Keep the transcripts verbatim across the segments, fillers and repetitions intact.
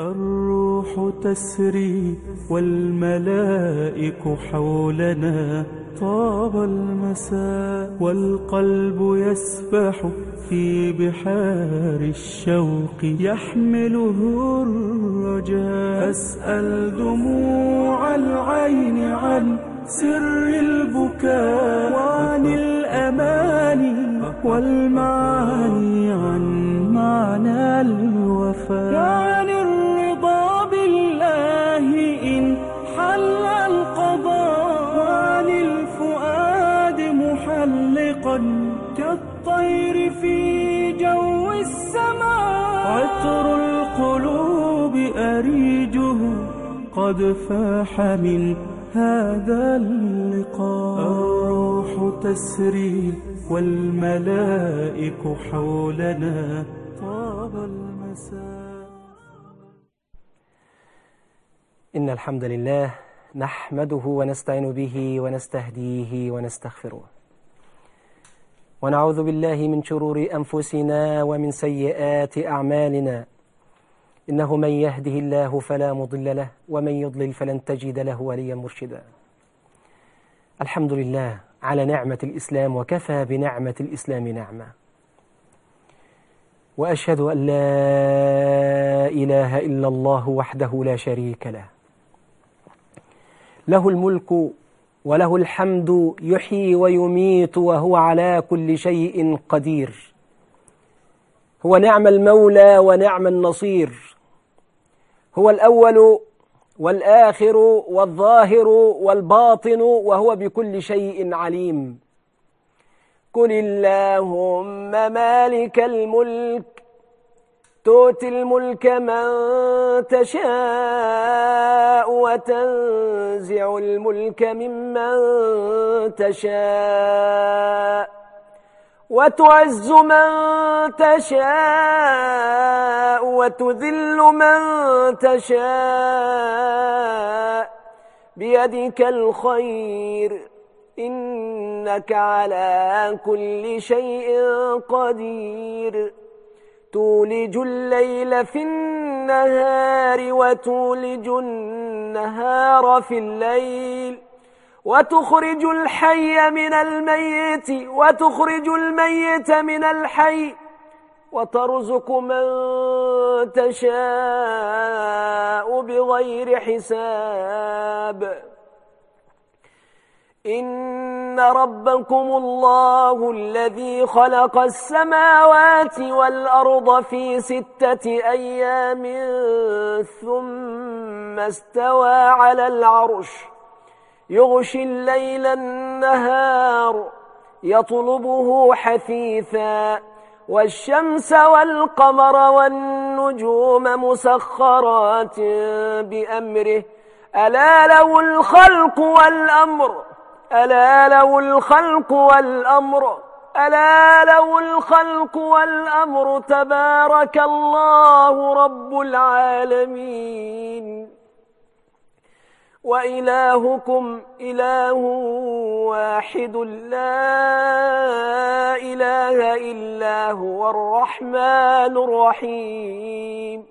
الروح تسري والملائك حولنا، طاب المساء والقلب يسبح في بحار الشوق، يحمله الرجاء. أسأل دموع العين عن سر البكاء، وعن الأماني والمعاني، عن معنى الوفاء، وعن الرضا بالله إن حل القضاء، وعن الفؤاد محلقا كالطير في جو السماء. عطر القلوب أريجه قد فاح من هذا اللقاء. الروح تسري والملائك حولنا، طاب المساء. إن الحمد لله نحمده ونستعين به ونستهديه ونستغفره، ونعوذ بالله من شرور أنفسنا ومن سيئات أعمالنا. إنه من يهده الله فلا مضل له، ومن يضلل فلن تجد له وليا مرشدا. الحمد لله على نعمة الإسلام، وكفى بنعمة الإسلام نعمة. وأشهد أن لا إله إلا الله وحده لا شريك له، له الملك وله الحمد، يحيي ويميت وهو على كل شيء قدير. هو نعم المولى ونعم النصير، هو الأول والآخر والظاهر والباطن، وهو بكل شيء عليم. قل اللهم مالك الملك، تؤتي الملك من تشاء، وتنزع الملك ممن تشاء، وتعز من تشاء، وتذل من تشاء، بيدك الخير، إنك على كل شيء قدير. تولج الليل في النهار، وتولج النهار في الليل، وتخرج الحي من الميت، وتخرج الميت من الحي، وترزق من تشاء بغير حساب. إن ربكم الله الذي خلق السماوات والأرض في ستة أيام ثم استوى على العرش، يغشي الليل النهار يطلبه حثيثا، والشمس والقمر والنجوم مسخرات بأمره، ألا له الخلق والأمر، ألا له الخلق والأمر، ألا له الخلق والأمر. تبارك الله رب العالمين. وإلهكم إله واحد لا إله إلا هو الرحمن الرحيم.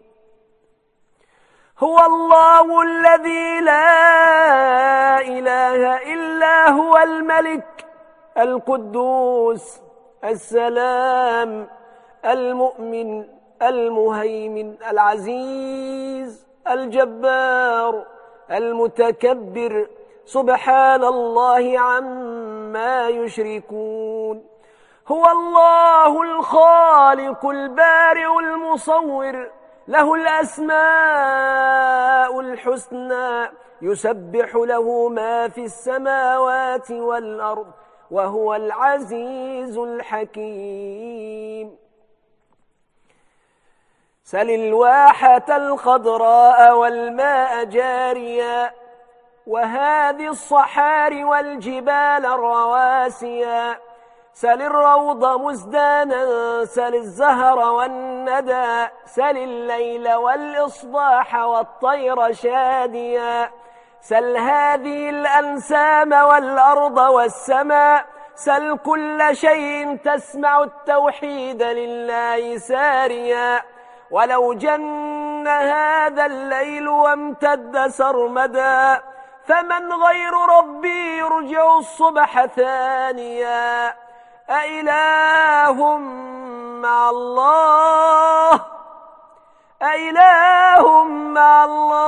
هو الله الذي لا إله إلا هو الملك القدوس السلام المؤمن المهيمن العزيز الجبار المتكبر، سبحان الله عما يشركون. هو الله الخالق البارئ المصور، له الأسماء الحسنى، يسبح له ما في السماوات والأرض، وهو العزيز الحكيم. سل الواحة الخضراء والماء جاريا، وهذه الصحار والجبال الرواسيا. سل الروض مزدانا، سل الزهر والندى، سل الليل والإصباح والطير شاديا. سل هذه الأنسام والأرض والسماء، سل كل شيء تسمع التوحيد لله ساريا. ولو جن جن هذا الليل وامتد سرمدا فمن غير ربي يرجع الصبح ثانيا أإله مع الله أإله مع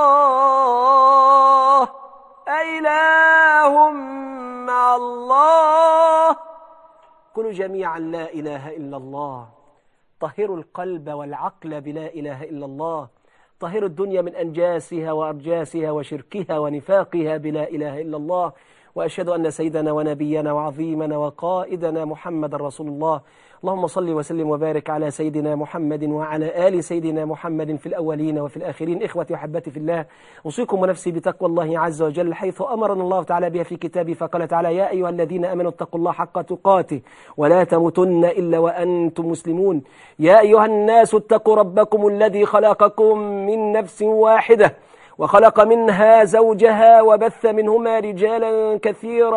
الله أإله مع الله. قولوا جميعا لا إله إلا الله. طهروا القلب والعقل بلا إله إلا الله. طهروا الدنيا من أنجاسها وأرجاسها وشركها ونفاقها بلا إله إلا الله. وأشهد أن سيدنا ونبينا وعظيمنا وقائدنا محمد رسول الله. اللهم صل وسلم وبارك على سيدنا محمد وعلى آل سيدنا محمد في الأولين وفي الآخرين. إخوتي وحبتي في الله، أوصيكم ونفسي بتقوى الله عز وجل، حيث أمرنا الله تعالى بها في كتابه، فقال تعالى: يا أيها الذين آمنوا اتقوا الله حق تقاته ولا تموتن إلا وأنتم مسلمون. يا أيها الناس اتقوا ربكم الذي خلقكم من نفس واحدة وخلق منها زوجها وبث منهما رجالا كثيرا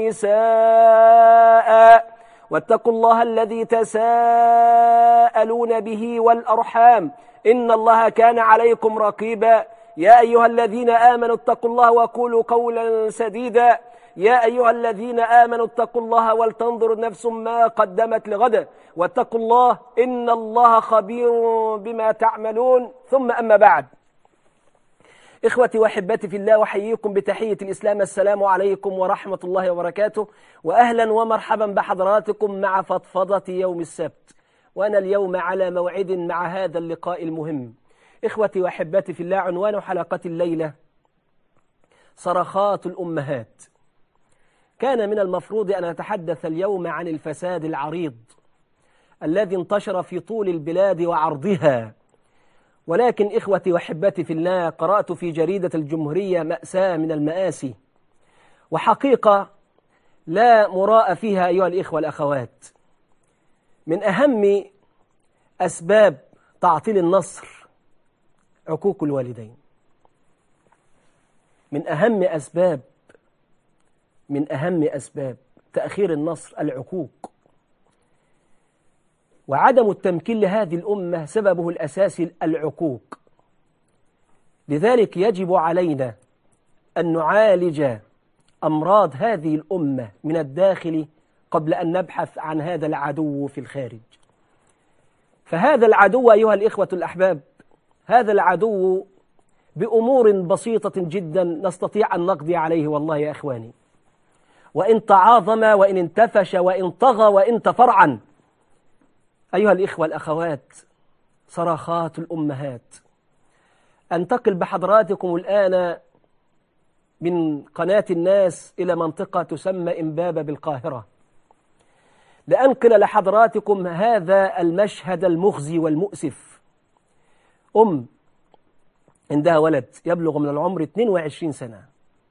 ونساء واتقوا الله الذي تساءلون به والأرحام إن الله كان عليكم رقيبا. يا أيها الذين آمنوا اتقوا الله وقولوا قولا سديدا. يا أيها الذين آمنوا اتقوا الله ولتنظر نفس ما قدمت لغد واتقوا الله إن الله خبير بما تعملون. ثم أما بعد، إخوتي وأحبتي في الله، وحييكم بتحية الإسلام، السلام عليكم ورحمة الله وبركاته، وأهلا ومرحبا بحضراتكم مع فضفضة يوم السبت. وأنا اليوم على موعد مع هذا اللقاء المهم. إخوتي وأحبتي في الله، عنوان حلقة الليلة: صرخات الأمهات. كان من المفروض أن أتحدث اليوم عن الفساد العريض الذي انتشر في طول البلاد وعرضها، ولكن إخوتي وحبتي في الله، قرأت في جريدة الجمهورية مأساة من المآسي، وحقيقة لا مراء فيها أيها الإخوة الأخوات. من أهم أسباب تعطيل النصر عقوق الوالدين. من أهم أسباب من أهم أسباب تأخير النصر العقوق، وعدم التمكين لهذه الأمة سببه الأساسي العقوق. لذلك يجب علينا أن نعالج أمراض هذه الأمة من الداخل قبل أن نبحث عن هذا العدو في الخارج. فهذا العدو أيها الإخوة الأحباب، هذا العدو بأمور بسيطة جدا نستطيع أن نقضي عليه والله يا إخواني، وإن تعاظم وإن انتفش وإن طغى وإن تفرعن. أيها الإخوة الأخوات، صراخات الأمهات. أنتقل بحضراتكم الآن من قناة الناس إلى منطقة تسمى إمبابة بالقاهرة، لأنقل لحضراتكم هذا المشهد المخزي والمؤسف. أم عندها ولد يبلغ من العمر اثنين وعشرين سنة.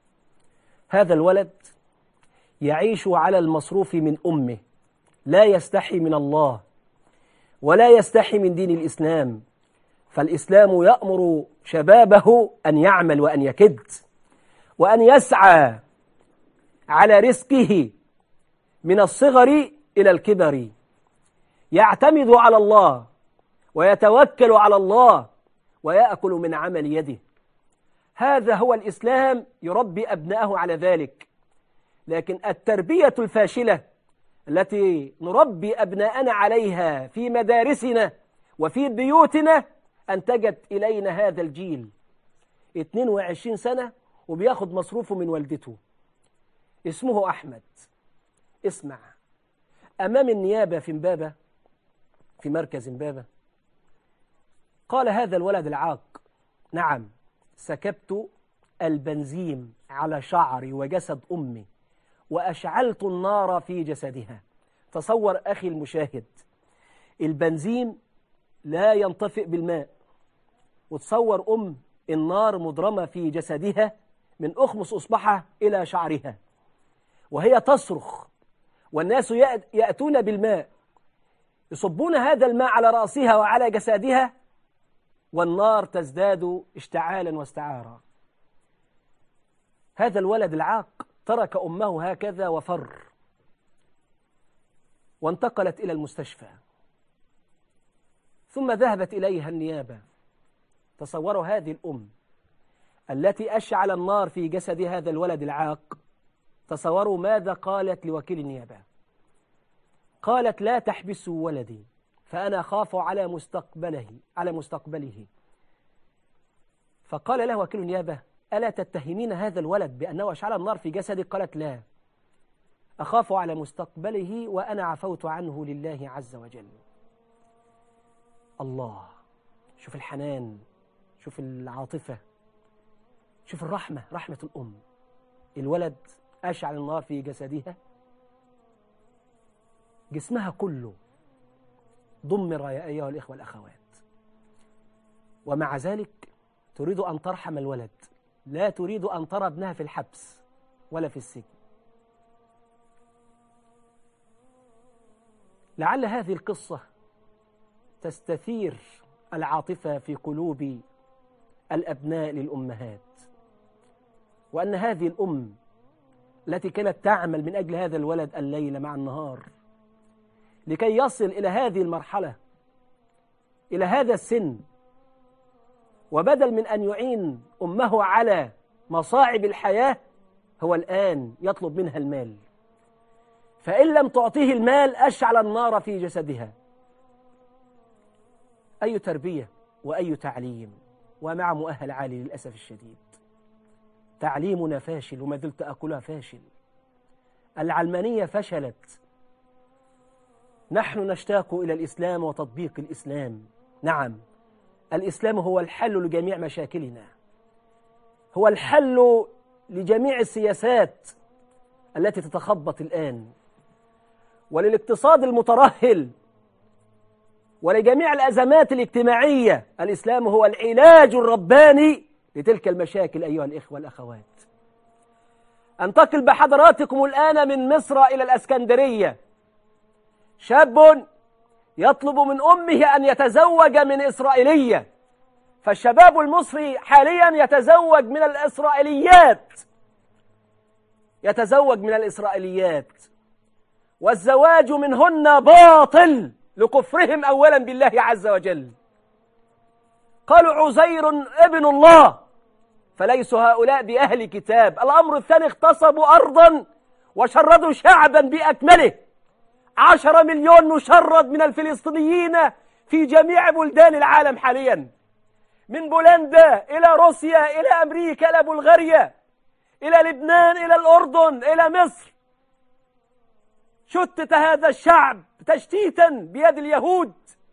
هذا الولد يعيش على المصروف من أمه، لا يستحي من الله ولا يستحي من دين الإسلام، فالإسلام يأمر شبابه أن يعمل وأن يكد وأن يسعى على رزقه من الصغر إلى الكبر، يعتمد على الله ويتوكل على الله ويأكل من عمل يده. هذا هو الإسلام، يربي أبنائه على ذلك. لكن التربية الفاشلة التي نربي أبناءنا عليها في مدارسنا وفي بيوتنا أنتجت إلينا هذا الجيل، اثنين وعشرين سنة وبياخد مصروفه من والدته، اسمه أحمد. اسمع، أمام النيابة في إمبابة، في مركز إمبابة، قال هذا الولد العاق: نعم، سكبت البنزين على شعري وجسد أمي وأشعلت النار في جسدها. تصور أخي المشاهد، البنزين لا ينطفئ بالماء، وتصور أم النار مضرمة في جسدها من أخمص أصبعها إلى شعرها، وهي تصرخ، والناس يأتون بالماء يصبون هذا الماء على رأسها وعلى جسدها، والنار تزداد اشتعالا واستعارا. هذا الولد العاق ترك أمه هكذا وفر، وانتقلت إلى المستشفى، ثم ذهبت إليها النيابة تصوروا هذه الأم التي أشعل النار في جسد هذا الولد العاق، تصوروا ماذا قالت لوكيل النيابة. قالت: لا تحبسوا ولدي فأنا أخاف على مستقبله على مستقبله. فقال له وكيل النيابة: ألا تتهمين هذا الولد بأنه أشعل النار في جسده؟ قالت: لا، أخاف على مستقبله وأنا عفوت عنه لله عز وجل. الله، شوف الحنان، شوف العاطفة، شوف الرحمة، رحمة الأم. الولد أشعل النار في جسدها، جسمها كله دمر يا أيها الإخوة الأخوات، ومع ذلك تريد أن ترحم الولد، لا تريد أن ترى ابنها في الحبس ولا في السجن. لعل هذه القصة تستثير العاطفة في قلوب الأبناء للأمهات، وأن هذه الأم التي كانت تعمل من أجل هذا الولد الليل مع النهار لكي يصل إلى هذه المرحلة، إلى هذا السن، وبدل من أن يعين أمه على مصاعب الحياة هو الآن يطلب منها المال، فإن لم تعطيه المال أشعل النار في جسدها. أي تربية وأي تعليم، ومع مؤهل عالي للأسف الشديد. تعليمنا فاشل وما زلت أقولها فاشل. العلمانية فشلت. نحن نشتاق إلى الإسلام وتطبيق الإسلام. نعم، الإسلام هو الحل لجميع مشاكلنا، هو الحل لجميع السياسات التي تتخبط الآن، وللاقتصاد المترهل، ولجميع الأزمات الاجتماعية. الإسلام هو العلاج الرباني لتلك المشاكل أيها الإخوة الأخوات. أنتقل بحضراتكم الآن من مصر إلى الأسكندرية. شاب يطلب من أمه أن يتزوج من إسرائيلية، فالشباب المصري حاليا يتزوج من الإسرائيليات يتزوج من الإسرائيليات والزواج منهن باطل لكفرهم أولا بالله عز وجل. قالوا عزير ابن الله، فليسوا هؤلاء بأهل كتاب. الأمر الثاني، اغتصبوا أرضا وشردوا شعبا بأكمله. عشرة مليون مشرد من الفلسطينيين في جميع بلدان العالم حاليا، من بولندا إلى روسيا إلى أمريكا إلى بلغاريا إلى لبنان إلى الأردن إلى مصر. شتت هذا الشعب تشتيتا بيد اليهود،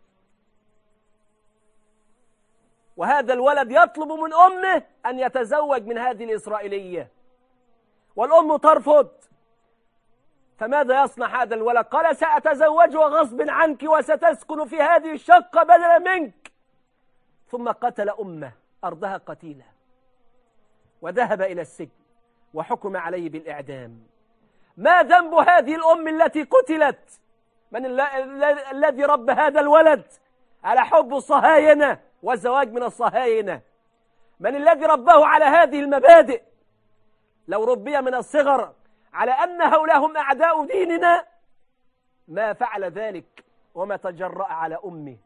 وهذا الولد يطلب من أمه أن يتزوج من هذه الإسرائيلية، والأم ترفض. فماذا يصنع هذا الولد؟ قال: سأتزوجها غصب عنك وستسكن في هذه الشقة بدلا منك. ثم قتل أمه أرضها قتيلة، وذهب إلى السجن وحكم عليه بالإعدام. ما ذنب هذه الأم التي قتلت؟ من الذي ربى هذا الولد على حب الصهاينة والزواج من الصهاينة؟ من الذي رباه على هذه المبادئ؟ لو ربي من الصغر على أن هؤلاء هم أعداء ديننا ما فعل ذلك وما تجرأ على أمه.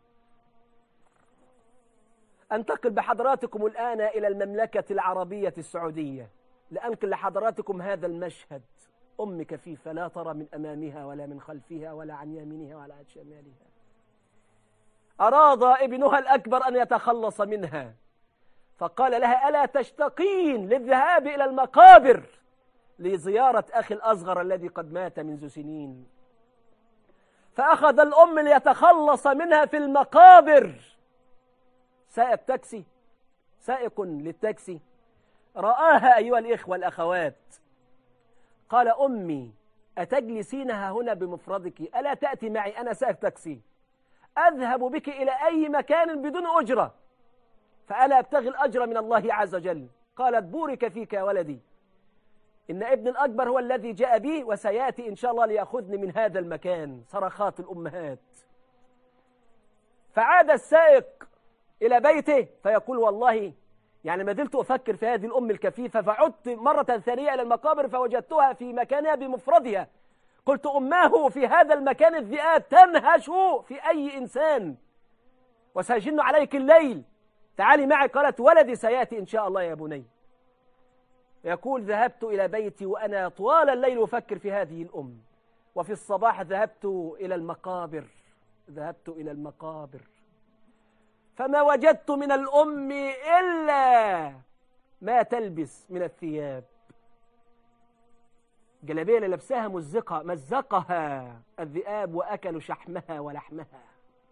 أنتقل بحضراتكم الآن إلى المملكة العربية السعودية لأنقل لحضراتكم هذا المشهد. أم كفيفة لا ترى من أمامها ولا من خلفها ولا عن يمينها ولا عن شمالها. أراد ابنها الأكبر أن يتخلص منها، فقال لها: ألا تشتقين للذهاب إلى المقابر لزيارة أخي الأصغر الذي قد مات منذ سنين؟ فأخذ الأم ليتخلص منها في المقابر. سائق تاكسي سائق للتاكسي رآها أيها الإخوة الأخوات، قال: أمي أتجلسينها هنا بمفردك؟ ألا تأتي معي؟ أنا سائق تاكسي، أذهب بك إلى أي مكان بدون أجرة، فألا أبتغي الأجر من الله عز وجل. قالت: بورك فيك يا ولدي، إن ابن الأكبر هو الذي جاء بي وسيأتي إن شاء الله ليأخذني من هذا المكان. صرخات الأمهات. فعاد السائق إلى بيته فيقول: والله يعني ما زلت أفكر في هذه الأم الكفيفة، فعدت مرة ثانية إلى المقابر فوجدتها في مكانها بمفردها. قلت: أماه في هذا المكان الذئاب تنهش في أي إنسان وسيجن عليك الليل، تعالي معي. قالت ولدي سيأتي إن شاء الله يا بني. يقول ذهبت إلى بيتي وأنا طوال الليل أفكر في هذه الأم، وفي الصباح ذهبت إلى المقابر ذهبت إلى المقابر فما وجدت من الأم إلا ما تلبس من الثياب. جلابية اللي لبسها مزقة مزقها الذئاب وأكلوا شحمها ولحمها.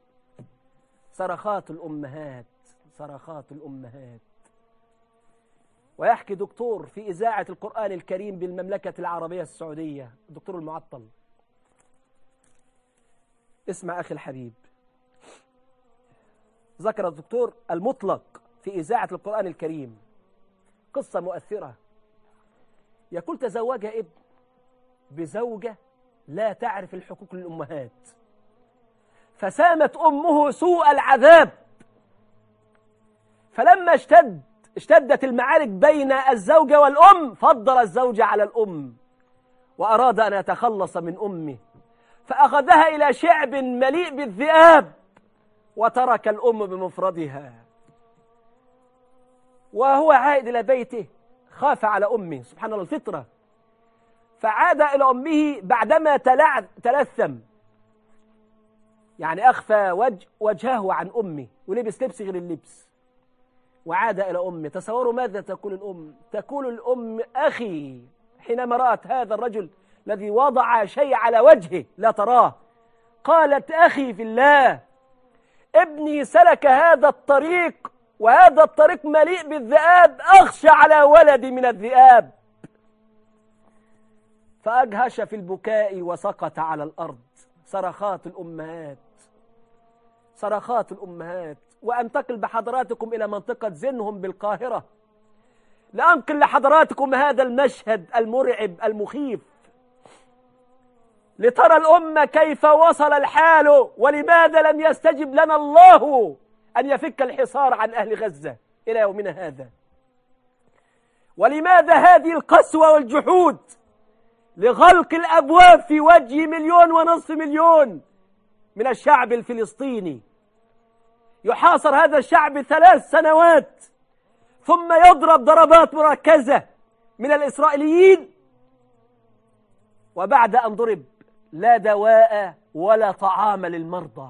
صرخات الأمهات صرخات الأمهات. ويحكي دكتور في إذاعة القرآن الكريم بالمملكة العربية السعودية، الدكتور المعطل، اسمع أخي الحبيب، ذكر الدكتور المطلق في إذاعة القرآن الكريم قصة مؤثرة. يقول تزوج ابن بزوجة لا تعرف الحقوق للأمهات، فسامت أمه سوء العذاب. فلما اشتد اشتدت المعارك بين الزوجة والأم فضل الزوج على الأم وأراد أن يتخلص من أمه، فأخذها إلى شعب مليء بالذئاب وترك الأم بمفردها. وهو عائد إلى بيته خاف على أمه، سبحان الله الفطرة، فعاد إلى أمه بعدما تلثم، يعني أخفى وجه وجهه عن أمه ولبس لبس غير اللبس، وعاد إلى أمه. تصوروا ماذا تقول الأم؟ تقول الأم أخي حينما رأت هذا الرجل الذي وضع شيء على وجهه لا تراه، قالت أخي في الله، ابني سلك هذا الطريق وهذا الطريق مليء بالذئاب، أخشى على ولدي من الذئاب. فأجهش في البكاء وسقط على الأرض. صرخات الأمهات صرخات الأمهات. وأنتقل بحضراتكم إلى منطقة زنهم بالقاهرة لأنقل لحضراتكم هذا المشهد المرعب المخيف لترى الأمة كيف وصل الحال، ولماذا لم يستجب لنا الله أن يفك الحصار عن أهل غزة إلى يومنا هذا، ولماذا هذه القسوة والجحود لغلق الأبواب في وجه مليون ونصف مليون من الشعب الفلسطيني. يحاصر هذا الشعب ثلاث سنوات ثم يضرب ضربات مركزة من الإسرائيليين، وبعد أن ضرب لا دواء ولا طعام للمرضى،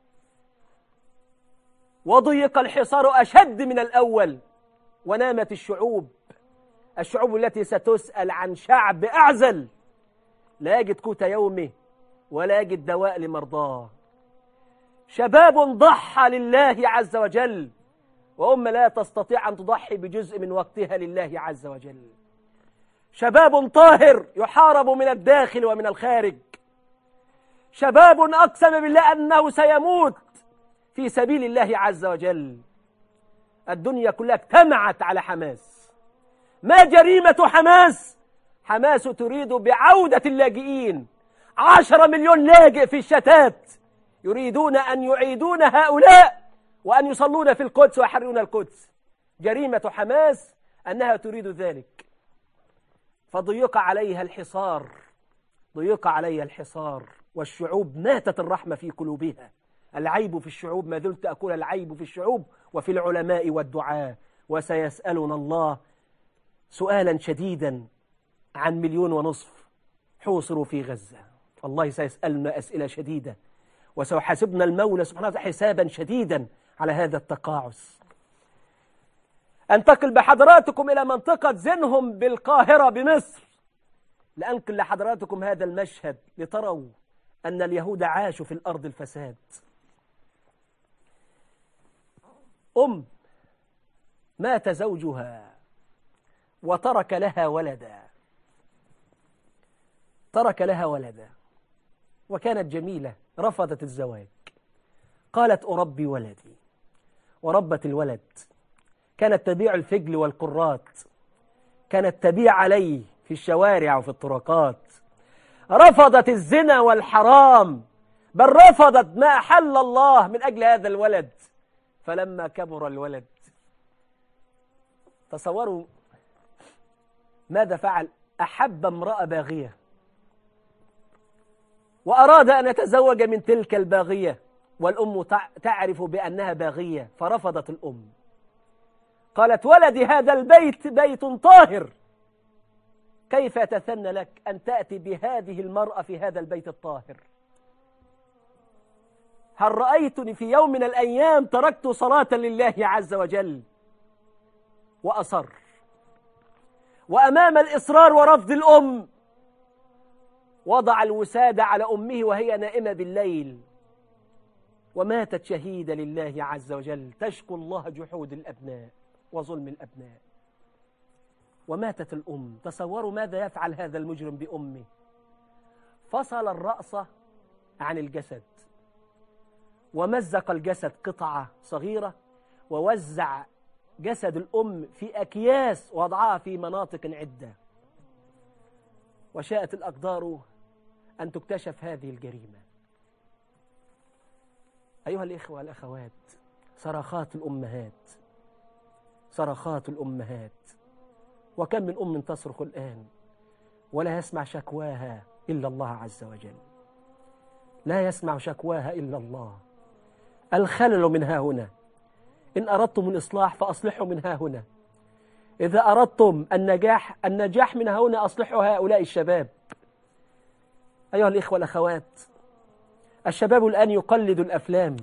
وضيق الحصار أشد من الأول، ونامت الشعوب الشعوب التي ستسأل عن شعب أعزل لا يجد قوت يومه ولا يجد دواء لمرضاه. شباب ضحى لله عز وجل، وأمة لا تستطيع أن تضحي بجزء من وقتها لله عز وجل. شباب طاهر يحارب من الداخل ومن الخارج. شباب أقسم بالله أنه سيموت في سبيل الله عز وجل. الدنيا كلها اجتمعت على حماس. ما جريمة حماس؟ حماس تريد بعودة اللاجئين، عشرة مليون لاجئ في الشتات يريدون أن يعيدون هؤلاء وأن يصلون في القدس ويحررون القدس. جريمة حماس أنها تريد ذلك، فضيق عليها الحصار ضيق عليها الحصار والشعوب ماتت الرحمة في قلوبها. العيب في الشعوب، ما زلت أقول العيب في الشعوب وفي العلماء والدعاة. وسيسألنا الله سؤالا شديدا عن مليون ونصف حوصروا في غزة. الله سيسألنا أسئلة شديدة، وسيحاسبنا المولى سبحانه وتعالى حسابا شديدا على هذا التقاعس. أنتقل بحضراتكم إلى منطقة زنهم بالقاهرة بمصر لأنقل لحضراتكم هذا المشهد لتروا أن اليهود عاشوا في الأرض الفساد. أم مات زوجها وترك لها ولدا ترك لها ولدا وكانت جميلة، رفضت الزواج، قالت أربي ولدي، وربت الولد. كانت تبيع الفجل والقرات، كانت تبيع عليه في الشوارع وفي الطرقات. رفضت الزنا والحرام، بل رفضت ما أحل الله من أجل هذا الولد. فلما كبر الولد، تصوروا ماذا فعل؟ أحب امرأة باغية وأراد أن يتزوج من تلك الباغية، والأم تعرف بأنها باغية فرفضت الأم. قالت ولدي هذا البيت بيت طاهر، كيف يتثنى لك أن تأتي بهذه المرأة في هذا البيت الطاهر؟ هل رأيتني في يوم من الأيام تركت صلاة لله عز وجل؟ وأصر، وأمام الإصرار ورفض الأم وضع الوسادة على أمه وهي نائمة بالليل، وماتت شهيدة لله عز وجل تشكو الله جحود الأبناء وظلم الأبناء. وماتت الأم. تصوروا ماذا يفعل هذا المجرم بأمه. فصل الرأس عن الجسد ومزق الجسد قطعة صغيرة، ووزع جسد الأم في أكياس وضعها في مناطق عدة. وشاءت الأقدار أن تكتشف هذه الجريمة. أيها الإخوة والأخوات، صرخات الأمهات، صرخات الأمهات. وكم من أم تصرخ الآن ولا يسمع شكواها إلا الله عز وجل، لا يسمع شكواها إلا الله. الخلل من ها هنا. إن أردتم الإصلاح فأصلحوا من ها هنا. إذا أردتم النجاح النجاح من ها هنا أصلحوا هؤلاء الشباب. أيها الإخوة والأخوات، الشباب الآن يقلد الأفلام.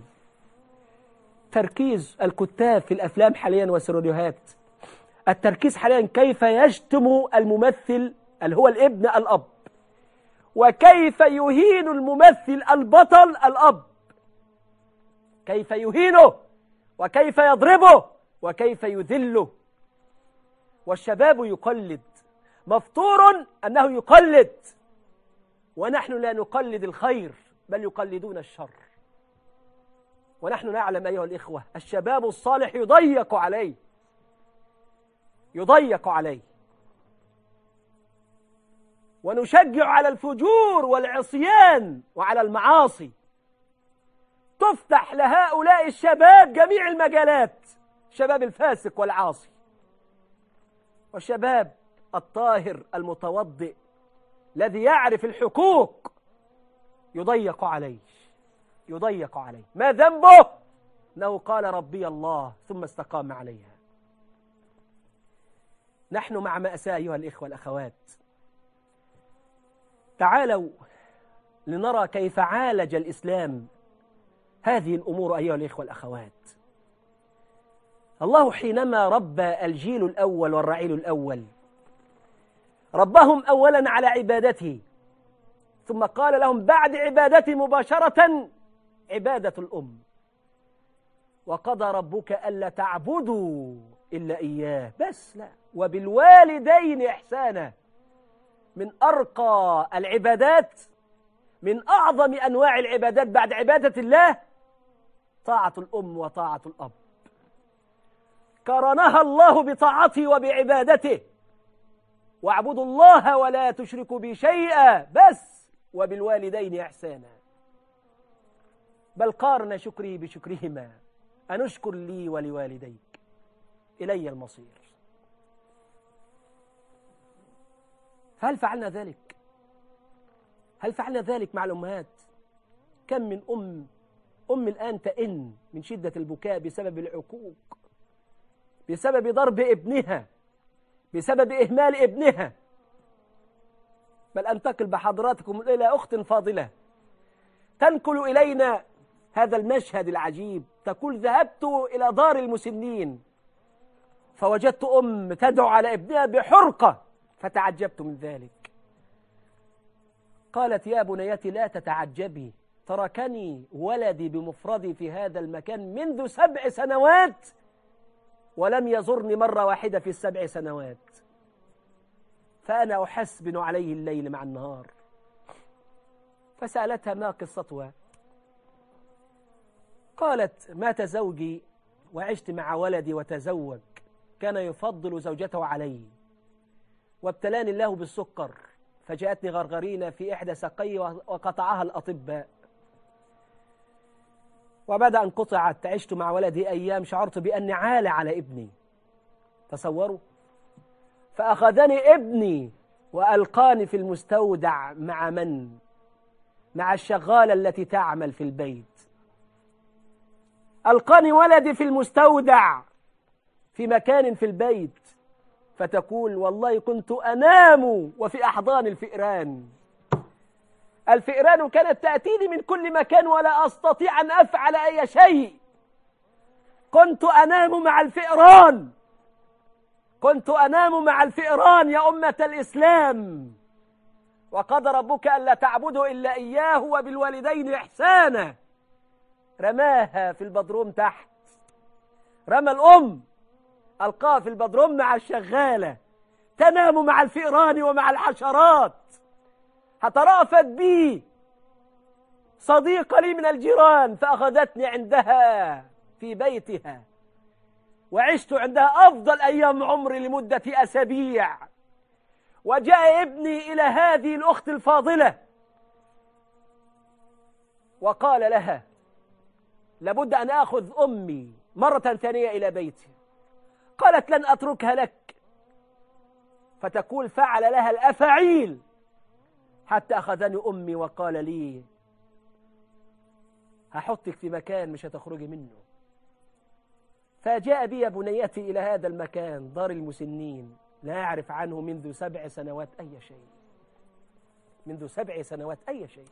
تركيز الكتاب في الأفلام حاليا والسيناريوهات، التركيز حاليا كيف يشتم الممثل اللي هو الابن الأب، وكيف يهين الممثل البطل الأب، كيف يهينه وكيف يضربه وكيف يذله. والشباب يقلد، مفطور أنه يقلد، ونحن لا نقلد الخير بل يقلدون الشر. ونحن نعلم أيها الإخوة الشباب الصالح يضيق عليه، يضيق عليه، ونشجع على الفجور والعصيان وعلى المعاصي. تفتح لهؤلاء الشباب جميع المجالات، الشباب الفاسق والعاصي، والشباب الطاهر المتوضئ الذي يعرف الحقوق يضيق عليه، يضيق عليه. ما ذنبه؟ أنه قال ربي الله ثم استقام عليها. نحن مع مأساة أيها الإخوة الأخوات. تعالوا لنرى كيف عالج الإسلام هذه الأمور أيها الإخوة الأخوات. الله حينما ربى الجيل الأول والرعيل الأول ربهم أولا على عبادته، ثم قال لهم بعد عبادته مباشرة عبادة الأم. وقضى ربك ألا تعبدوا إلا إياه، بس لا، وبالوالدين إحسانا. من أرقى العبادات، من أعظم أنواع العبادات بعد عبادة الله طاعة الأم وطاعة الأب. قرنها الله بطاعته وبعبادته. واعبدوا الله ولا تشركوا به شيئا، بس وبالوالدين إحسانا. بل قارن شكره بشكرهما، أن اشكر لي ولوالديك إلي المصير. فهل فعلنا ذلك؟ هل فعلنا ذلك مع الأمهات؟ كم من أم أم الآن تئن من شدة البكاء بسبب العقوق، بسبب ضرب ابنها، بسبب إهمال ابنها. بل أنتقل بحضراتكم إلى أخت فاضلة تنقل إلينا هذا المشهد العجيب. تقول ذهبت إلى دار المسنين فوجدت أم تدعو على ابنها بحرقة فتعجبت من ذلك. قالت يا بنيتي لا تتعجبي، تركني ولدي بمفردي في هذا المكان منذ سبع سنوات ولم يزرني مرة واحدة في السبع سنوات، فأنا أحسبن عليه الليل مع النهار. فسألتها ما قصتها؟ قالت مات زوجي وعشت مع ولدي وتزوج، كان يفضل زوجته علي، وابتلاني الله بالسكر، فجاءتني غرغرينة في إحدى ساقي وقطعها الأطباء، وبعد أن قطعت عشت مع ولدي أيام شعرت بأني عالة على ابني. تصوروا، فأخذني ابني وألقاني في المستودع مع من؟ مع الشغالة التي تعمل في البيت. ألقاني ولدي في المستودع في مكان في البيت، فتقول والله كنت أنام وفي أحضان الفئران. الفئران كانت تأتيني من كل مكان ولا أستطيع أن أفعل أي شيء. كنت أنام مع الفئران، كنت أنام مع الفئران يا أمة الإسلام. وقضى ربك ألا تعبدوا إلا إياه وبالوالدين إحسانا. رماها في البدروم تحت، رمى الأم ألقاها في البدروم مع الشغالة، تنام مع الفئران ومع الحشرات. هترافت بي صديقة لي من الجيران فأخذتني عندها في بيتها، وعشت عندها أفضل أيام عمري لمدة أسابيع. وجاء ابني إلى هذه الأخت الفاضلة وقال لها لابد أن أخذ أمي مرة ثانية إلى بيتي. قالت لن أتركها لك. فتقول فعل لها الأفعيل حتى أخذني أمي وقال لي هحطك في مكان مش هتخرجي منه. فجاء بي بنيتي إلى هذا المكان دار المسنين، لا أعرف عنه منذ سبع سنوات أي شيء، منذ سبع سنوات أي شيء.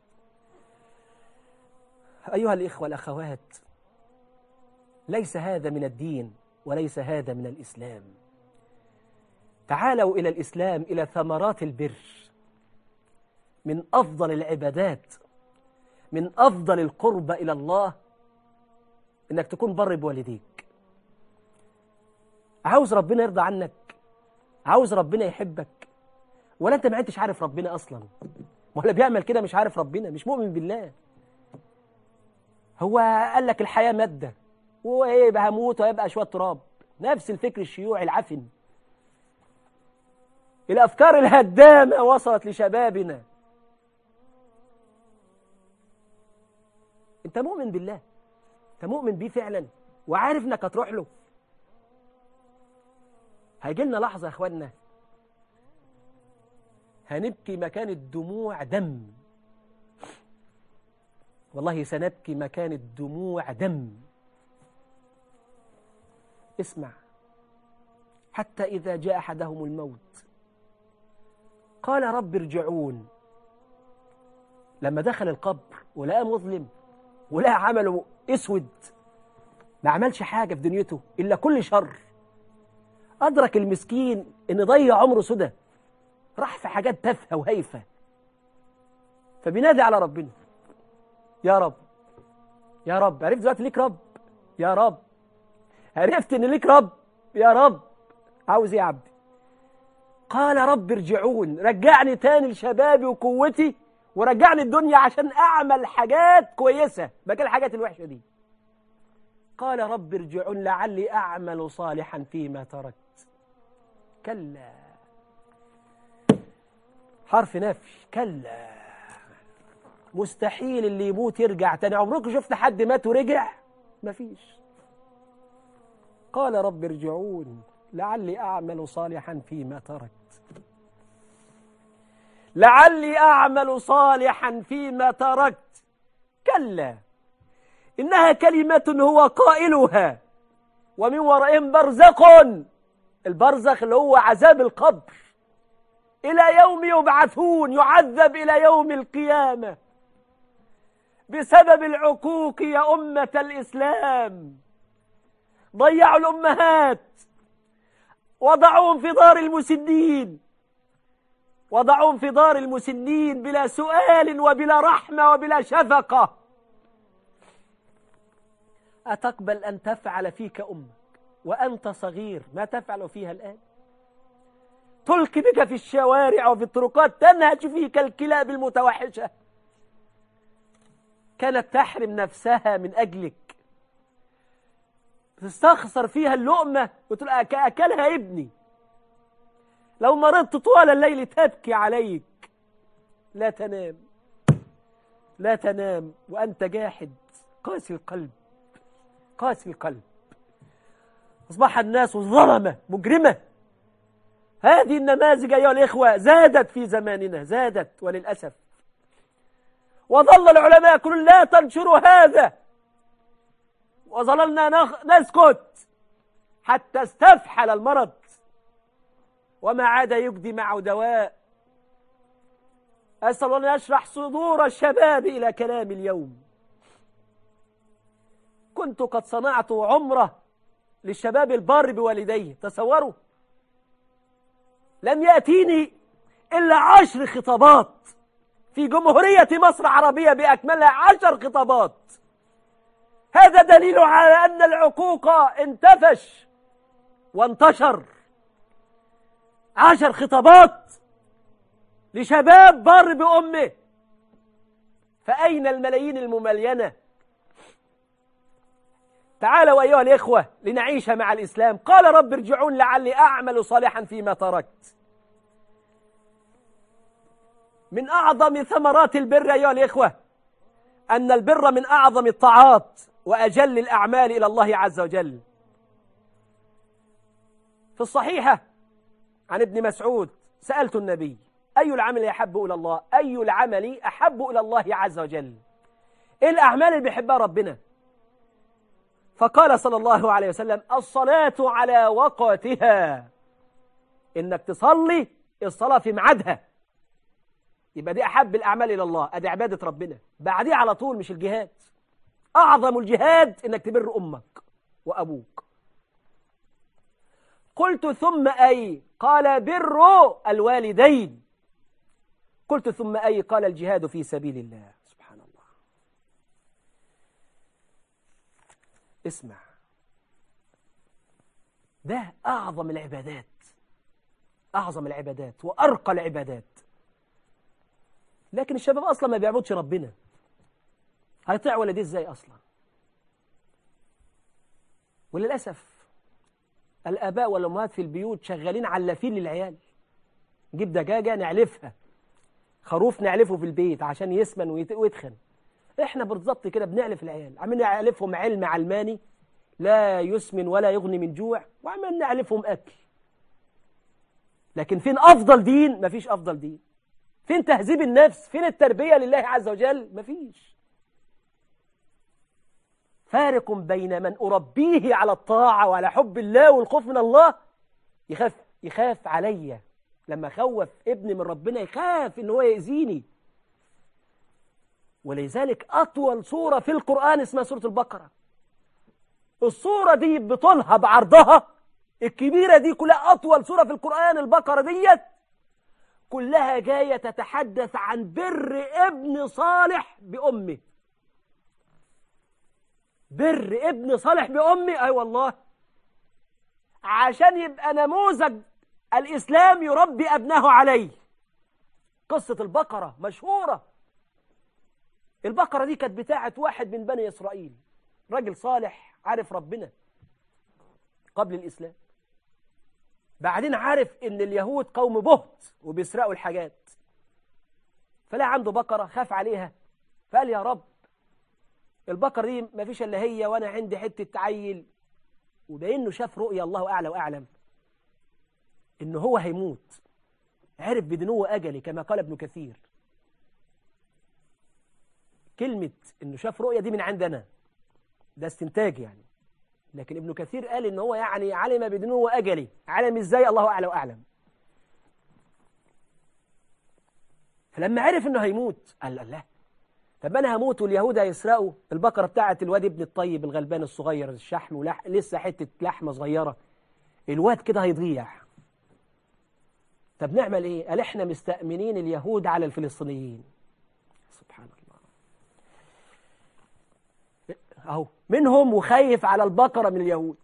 أيها الإخوة الأخوات، ليس هذا من الدين وليس هذا من الإسلام. تعالوا إلى الإسلام، إلى ثمرات البر. من أفضل العبادات، من أفضل القربة إلى الله إنك تكون بر بوالديك. عاوز ربنا يرضى عنك، عاوز ربنا يحبك، ولا أنت ما أنتش عارف ربنا أصلا، ولا بيعمل كده مش عارف ربنا، مش مؤمن بالله. هو قال لك الحياة مادة، وإيه بقى هموت ويبقى شوية تراب. نفس الفكر الشيوعي العفن. الأفكار الهدامة وصلت لشبابنا. أنت مؤمن بالله، أنت مؤمن بيه فعلا وعارف إنك هتروح له. هيجي لنا لحظة يا أخوانا هنبكي مكان الدموع دم، والله سنبكي مكان الدموع دم. اسمع، حتى إذا جاء أحدهم الموت قال رب ارجعون. لما دخل القبر ولقى مظلم ولقى عمله اسود، ما عملش حاجة في دنيته إلا كل شر، أدرك المسكين إن ضيع عمره سدى، راح في حاجات تافهة وهيفة، فبينادي على ربنا يا رب يا رب. عرفت دلوقتي ليك رب؟ يا رب. عرفت إن ليك رب؟ يا رب. عاوز إيه يا عبدي؟ قال رب ارجعون، رجعني تاني لشبابي وقوتي، ورجعني الدنيا عشان أعمل حاجات كويسة بدل الحاجات الوحشة دي. قال رب ارجعون لعلي أعمل صالحا فيما تركت. كلا، حرف نفي، كلا، مستحيل اللي يموت يرجع تاني. عمرك شفت حد مات ورجع؟ مفيش. قال رب ارجعون لعلي أعمل صالحا فيما تركت، لعلي أعمل صالحا فيما تركت. كلا إنها كلمة هو قائلها ومن ورائهم برزخ، البرزخ اللي هو عذاب القبر، إلى يوم يبعثون، يعذب إلى يوم القيامة بسبب العقوق يا أمة الإسلام. ضيعوا الأمهات، وضعوهم في دار المسنين، وضعوهم في دار المسنين بلا سؤال وبلا رحمة وبلا شفقة. أتقبل أن تفعل فيك أمك وأنت صغير ما تفعل فيها الآن؟ تلقي بك في الشوارع وفي الطرقات، تنهج فيك الكلاب المتوحشة. كانت تحرم نفسها من أجلك، تستخسر فيها اللقمة وتقول أكلها ابني. لو مرضت طوال الليل تبكي عليك. لا تنام، لا تنام وأنت جاحد قاسي القلب، قاسي القلب. أصبح الناس ظلمة مجرمة. هذه النماذج أيها الإخوة زادت في زماننا، زادت وللأسف. وظل العلماء يقولون لا تنشروا هذا، وظللنا نسكت. حتى استفحل المرض وما عاد يجدي معه دواء. أسأل الله أن يشرح صدور الشباب إلى كلام اليوم. كنت قد صنعت عمرة للشباب البار بوالديه، تصوروا، لم يأتيني إلا عشر خطابات في جمهورية مصر العربية بأكملها، عشر خطابات. هذا دليل على أن العقوق انتفش وانتشر. عشر خطابات لشباب بار بأمه، فأين الملايين المملينة؟ تعالوا أيها الإخوة لنعيش مع الإسلام. قال رب ارجعون لعلي أعمل صالحا فيما تركت. من أعظم ثمرات البر أيها الإخوة أن البر من أعظم الطاعات وأجل الأعمال إلى الله عز وجل. في الصحيحة عن ابن مسعود سألت النبي: أي العمل أحب إلى الله؟ أي العمل أحب إلى الله عز وجل؟ إيه الأعمال اللي بيحبها ربنا؟ فقال صلى الله عليه وسلم: الصلاة على وقتها، إنك تصلي الصلاة في ميعادها، يبقى دي أحب الأعمال إلى الله، أدي عبادة ربنا. بعديه على طول مش الجهاد، أعظم الجهاد إنك تبر أمك وأبوك. قلت: ثم أي؟ قال: بر الوالدين. قلت: ثم أي؟ قال: الجهاد في سبيل الله. سبحان الله. اسمع، ده أعظم العبادات، أعظم العبادات وأرقى العبادات. لكن الشباب أصلا ما بيعبدش ربنا، هيطيع والديه إزاي أصلا؟ وللأسف الآباء والأمهات في البيوت شغالين علافين للعيال. نجيب دجاجة نعلفها، خروف نعلفه في البيت عشان يسمن ويتخن. احنا بالضبط كده بنعلف العيال، عمالين نعلفهم علم علماني لا يسمن ولا يغني من جوع، وعمالين نعلفهم أكل. لكن فين أفضل دين؟ مفيش أفضل دين. فين تهذيب النفس؟ فين التربية لله عز وجل؟ مفيش. فارق بين من أربيه على الطاعة وعلى حب الله والخوف من الله، يخاف يخاف عليا لما خوف ابني من ربنا، يخاف إن هو يأذيني. ولذلك أطول سورة في القرآن اسمها سورة البقرة. السورة دي بطولها بعرضها الكبيرة دي كلها، أطول سورة في القرآن البقرة ديت، كلها جاية تتحدث عن بر ابن صالح بأمه. بر ابن صالح بأمه، أي والله، عشان يبقى نموذج الإسلام يربي أبناه عليه. قصة البقرة مشهورة. البقرة دي كانت بتاعت واحد من بني إسرائيل، راجل صالح عارف ربنا قبل الإسلام. بعدين عارف إن اليهود قوم بهت وبيسرقوا الحاجات، فلا عنده بقرة، خاف عليها، فقال: يا رب البقرة دي ما فيش إلا هي، وأنا عندي حتة عيل. وبإنه شاف رؤيا الله أعلى وأعلم إنه هو هيموت، عرف بدنو أجلي كما قال ابن كثير. كلمة إنه شاف رؤيا دي من عندنا، ده استنتاج يعني، لكن ابن كثير قال إن هو يعني علم بدنو أجلي. علم إزاي؟ الله أعلى وأعلم. فلما عرف إنه هيموت قال: الله، طب أنا هموت واليهود هيسرقوا البقرة بتاعت الواد ابن الطيب الغلبان الصغير، الشحم ولح... لسه حتة لحمة صغيرة، الواد كده هيضيع. طب نعمل إيه؟ قال: إحنا مستأمنين اليهود على الفلسطينيين. سبحان الله. أهو منهم وخايف على البقرة من اليهود.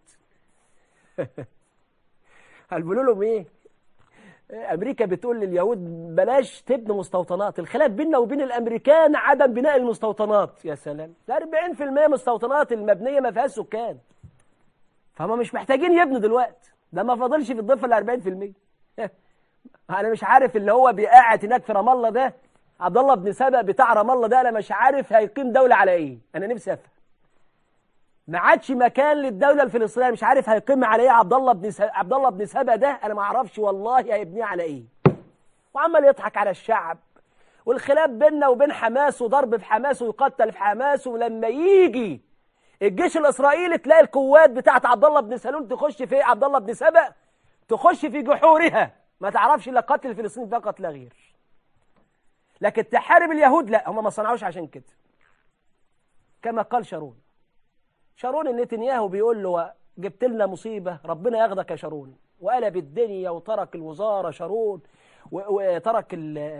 قال بيقولوا لهم إيه؟ أمريكا بتقول لليهود بلاش تبنوا مستوطنات، الخلاف بيننا وبين الأمريكان عدم بناء المستوطنات. يا سلام، ده أربعين في المية مستوطنات المبنية ما فيهاش سكان، فهم مش محتاجين يبنوا دلوقتي، ده ما فاضلش في الضفة ال أربعين في المية. أنا مش عارف اللي هو بيقعد هناك في رام الله ده، عبد الله بن سبأ بتاع رام الله ده، أنا مش عارف هيقيم دولة على إيه. أنا نفسي أفهم، ما عادش مكان للدولة الفلسطينية، مش عارف هيقيم على ايه عبد الله بن س... عبد الله بن سبأ ده، انا ما اعرفش والله هيبنيه على ايه. وعمال يضحك على الشعب، والخلاف بيننا وبين حماس، وضرب في حماس ويقتل في حماس. ولما يجي الجيش الإسرائيلي تلاقي القوات بتاعت عبد الله بن سلول تخش في عبد الله بن سبأ، تخش في جحورها، ما تعرفش إلا قتل الفلسطينيين فقط لا غير. لكن تحارب اليهود لا، هم ما صنعوش عشان كده. كما قال شارون شارون نتنياهو بيقول له جبت لنا مصيبة، ربنا ياخدك يا شارون، وقلب الدنيا وترك الوزارة شارون، وترك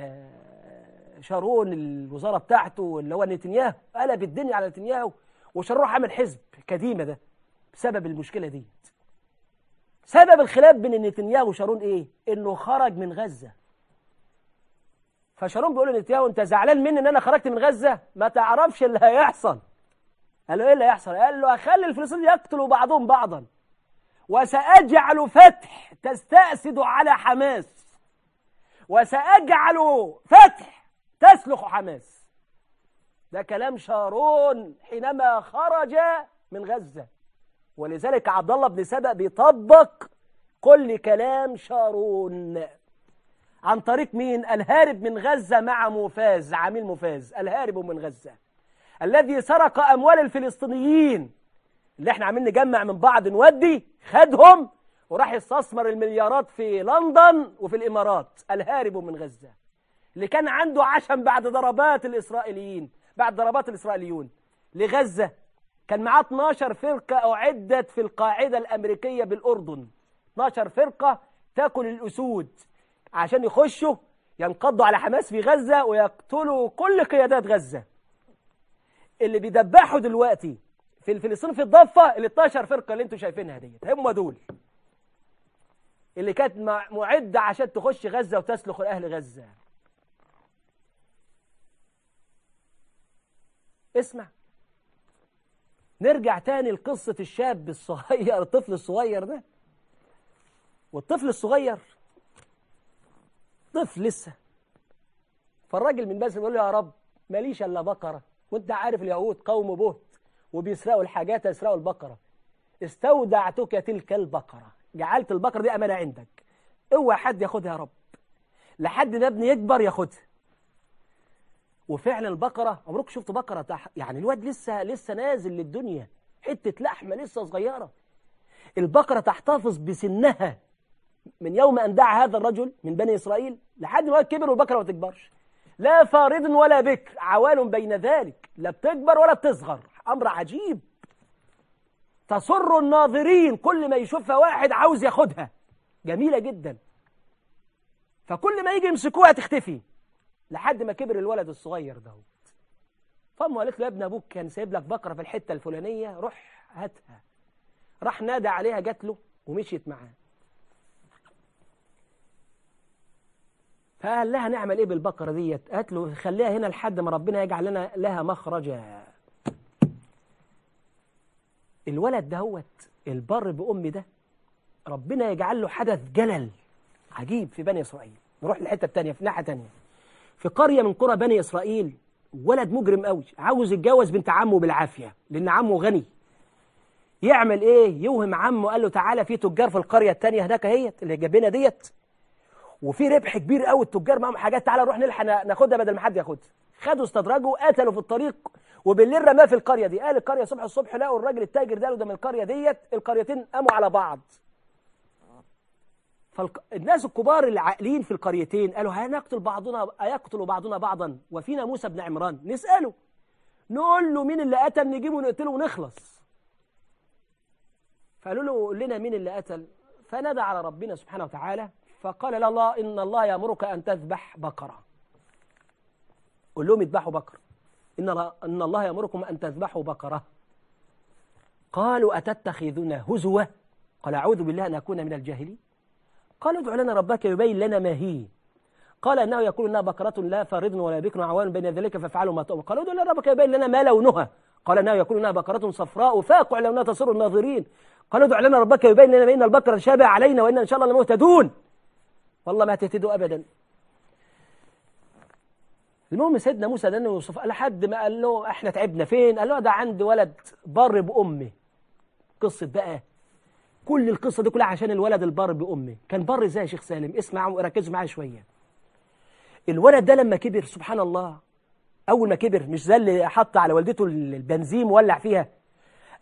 شارون الوزارة بتاعته اللي هو نتنياهو، قلب الدنيا على نتنياهو، وشارون راح عمل حزب كديمة ده بسبب المشكلة دي. سبب الخلاف بين نتنياهو وشارون ايه؟ انه خرج من غزة. فشارون بيقول لنتنياهو انت زعلان مني ان انا خرجت من غزة؟ ما تعرفش اللي هيحصل. قال له ايه اللي هيحصل؟ قال له اخلي الفلسطينيين يقتلوا بعضهم بعضا، وسأجعل فتح تستأسد على حماس، وسأجعل فتح تسلخ حماس. ده كلام شارون حينما خرج من غزة، ولذلك عبد الله بن سبأ بيطبق كل كلام شارون عن طريق مين؟ الهارب من غزة مع موفاز، عميل موفاز الهارب من غزة الذي سرق أموال الفلسطينيين اللي احنا عاملين نجمع من بعض نودي، خدهم وراح يستثمر المليارات في لندن وفي الإمارات. الهارب من غزة اللي كان عنده عشم بعد ضربات الإسرائيليين، بعد ضربات الإسرائيليون لغزة، كان معاه اثناشر فرقة أعدت في القاعدة الأمريكية بالأردن، اثناشر فرقة تاكل الأسود عشان يخشوا ينقضوا على حماس في غزة ويقتلوا كل قيادات غزة. اللي بيدبحوا دلوقتي في الفلسطين في الضفة ال اثناشر فرقة اللي انتوا شايفينها ديت، هم دول اللي كانت معدة عشان تخش غزة وتسلخ أهل غزة. اسمع، نرجع تاني لقصة الشاب الصغير، الطفل الصغير ده. والطفل الصغير طفل لسه، فالراجل من بس بيقول له يا رب ماليش الا بقرة، وانت عارف اليهود قوم بهت وبيسرقوا الحاجات، يسرقوا البقرة. استودعتك تلك البقرة، جعلت البقرة دي أمانة عندك، اوعى حد ياخدها يا رب، لحد ما ابني يكبر ياخدها. وفعلا البقرة، عمرك شفت بقرة تح... يعني الواد لسه لسه نازل للدنيا، حتة لحمة لسه صغيرة. البقرة تحتفظ بسنها من يوم أن دعا هذا الرجل من بني إسرائيل لحد ما كبر، والبقرة ما تكبرش، لا فارض ولا بكر، عوال بين ذلك، لا بتكبر ولا بتصغر. أمر عجيب تسر الناظرين، كل ما يشوفها واحد عاوز ياخدها، جميلة جدا. فكل ما يجي يمسكوها تختفي، لحد ما كبر الولد الصغير ده. فامه قالت له يا ابن ابوك كان سايب لك بقرة في الحتة الفلانية، روح هاتها. راح نادى عليها، جات له ومشيت معاه. فقال لها نعمل ايه بالبقرة ديت؟ قالت له خليها هنا لحد ما ربنا يجعل لنا لها مخرجا. الولد دهوت البر بأم ده ربنا يجعل له حدث جلل عجيب في بني إسرائيل. نروح للحتة التانية، في ناحية تانية، في قرية من قرى بني إسرائيل، ولد مجرم قوي عاوز يتجوز بنت عمه بالعافية لأن عمه غني. يعمل ايه؟ يوهم عمه، قال له تعالى في تجار في القرية التانية هناك اهيت اللي جابنا ديت، وفي ربح كبير قوي، التجار معاهم حاجات، تعالى نروح نلحق ناخدها بدل ما حد ياخدها. خدوا استدرجوا، قتلوا في الطريق، وبالليل رماه في القرية دي. قال القرية صبح الصبح لقوا الراجل التاجر ده، ده من القرية ديت، القريتين قاموا على بعض. فالناس الكبار العاقلين في القريتين قالوا هنقتل بعضنا، أيقتل بعضنا بعضا وفينا موسى بن عمران، نسأله نقول له مين اللي قتل، نجيبه ونقتله ونخلص. فقالوا له قول لنا مين اللي قتل. فنادى على ربنا سبحانه وتعالى فقال لا الله إن الله يأمرك أن تذبح بقرة. قل لهم يذبحوا بقرة، إن إن الله يأمركم أن تذبحوا بقرة. قالوا أتتخذنا هزوا؟ قال أعوذ بالله أن أكون من الجاهلين. قالوا ادع لنا ربك يبين لنا ما هي. قال إنه يقول إنها بقرة لا فارض ولا بكر عوان بين ذلك فافعلوا ما تؤمر. قالوا ادع لنا ربك يبين لنا ما لونها. قال إنه يقول إنها بقرة صفراء فاقع لونها تسر الناظرين. قالوا ادع لنا ربك يبين لنا بين البقرة شابه علينا وإن إن شاء الله لمهتدون. والله ما تهتدوا أبدا. المهم سيدنا موسى ده يوسف لحد ما قال له احنا تعبنا فين؟ قال له ده عندي ولد بر بأمه. قصة بقى كل القصة دي كلها عشان الولد البر بأمه. كان بر ازاي يا شيخ سالم؟ اسمع وركزوا معايا شوية. الولد ده لما كبر سبحان الله، أول ما كبر مش زي اللي حط على والدته البنزين وولع فيها،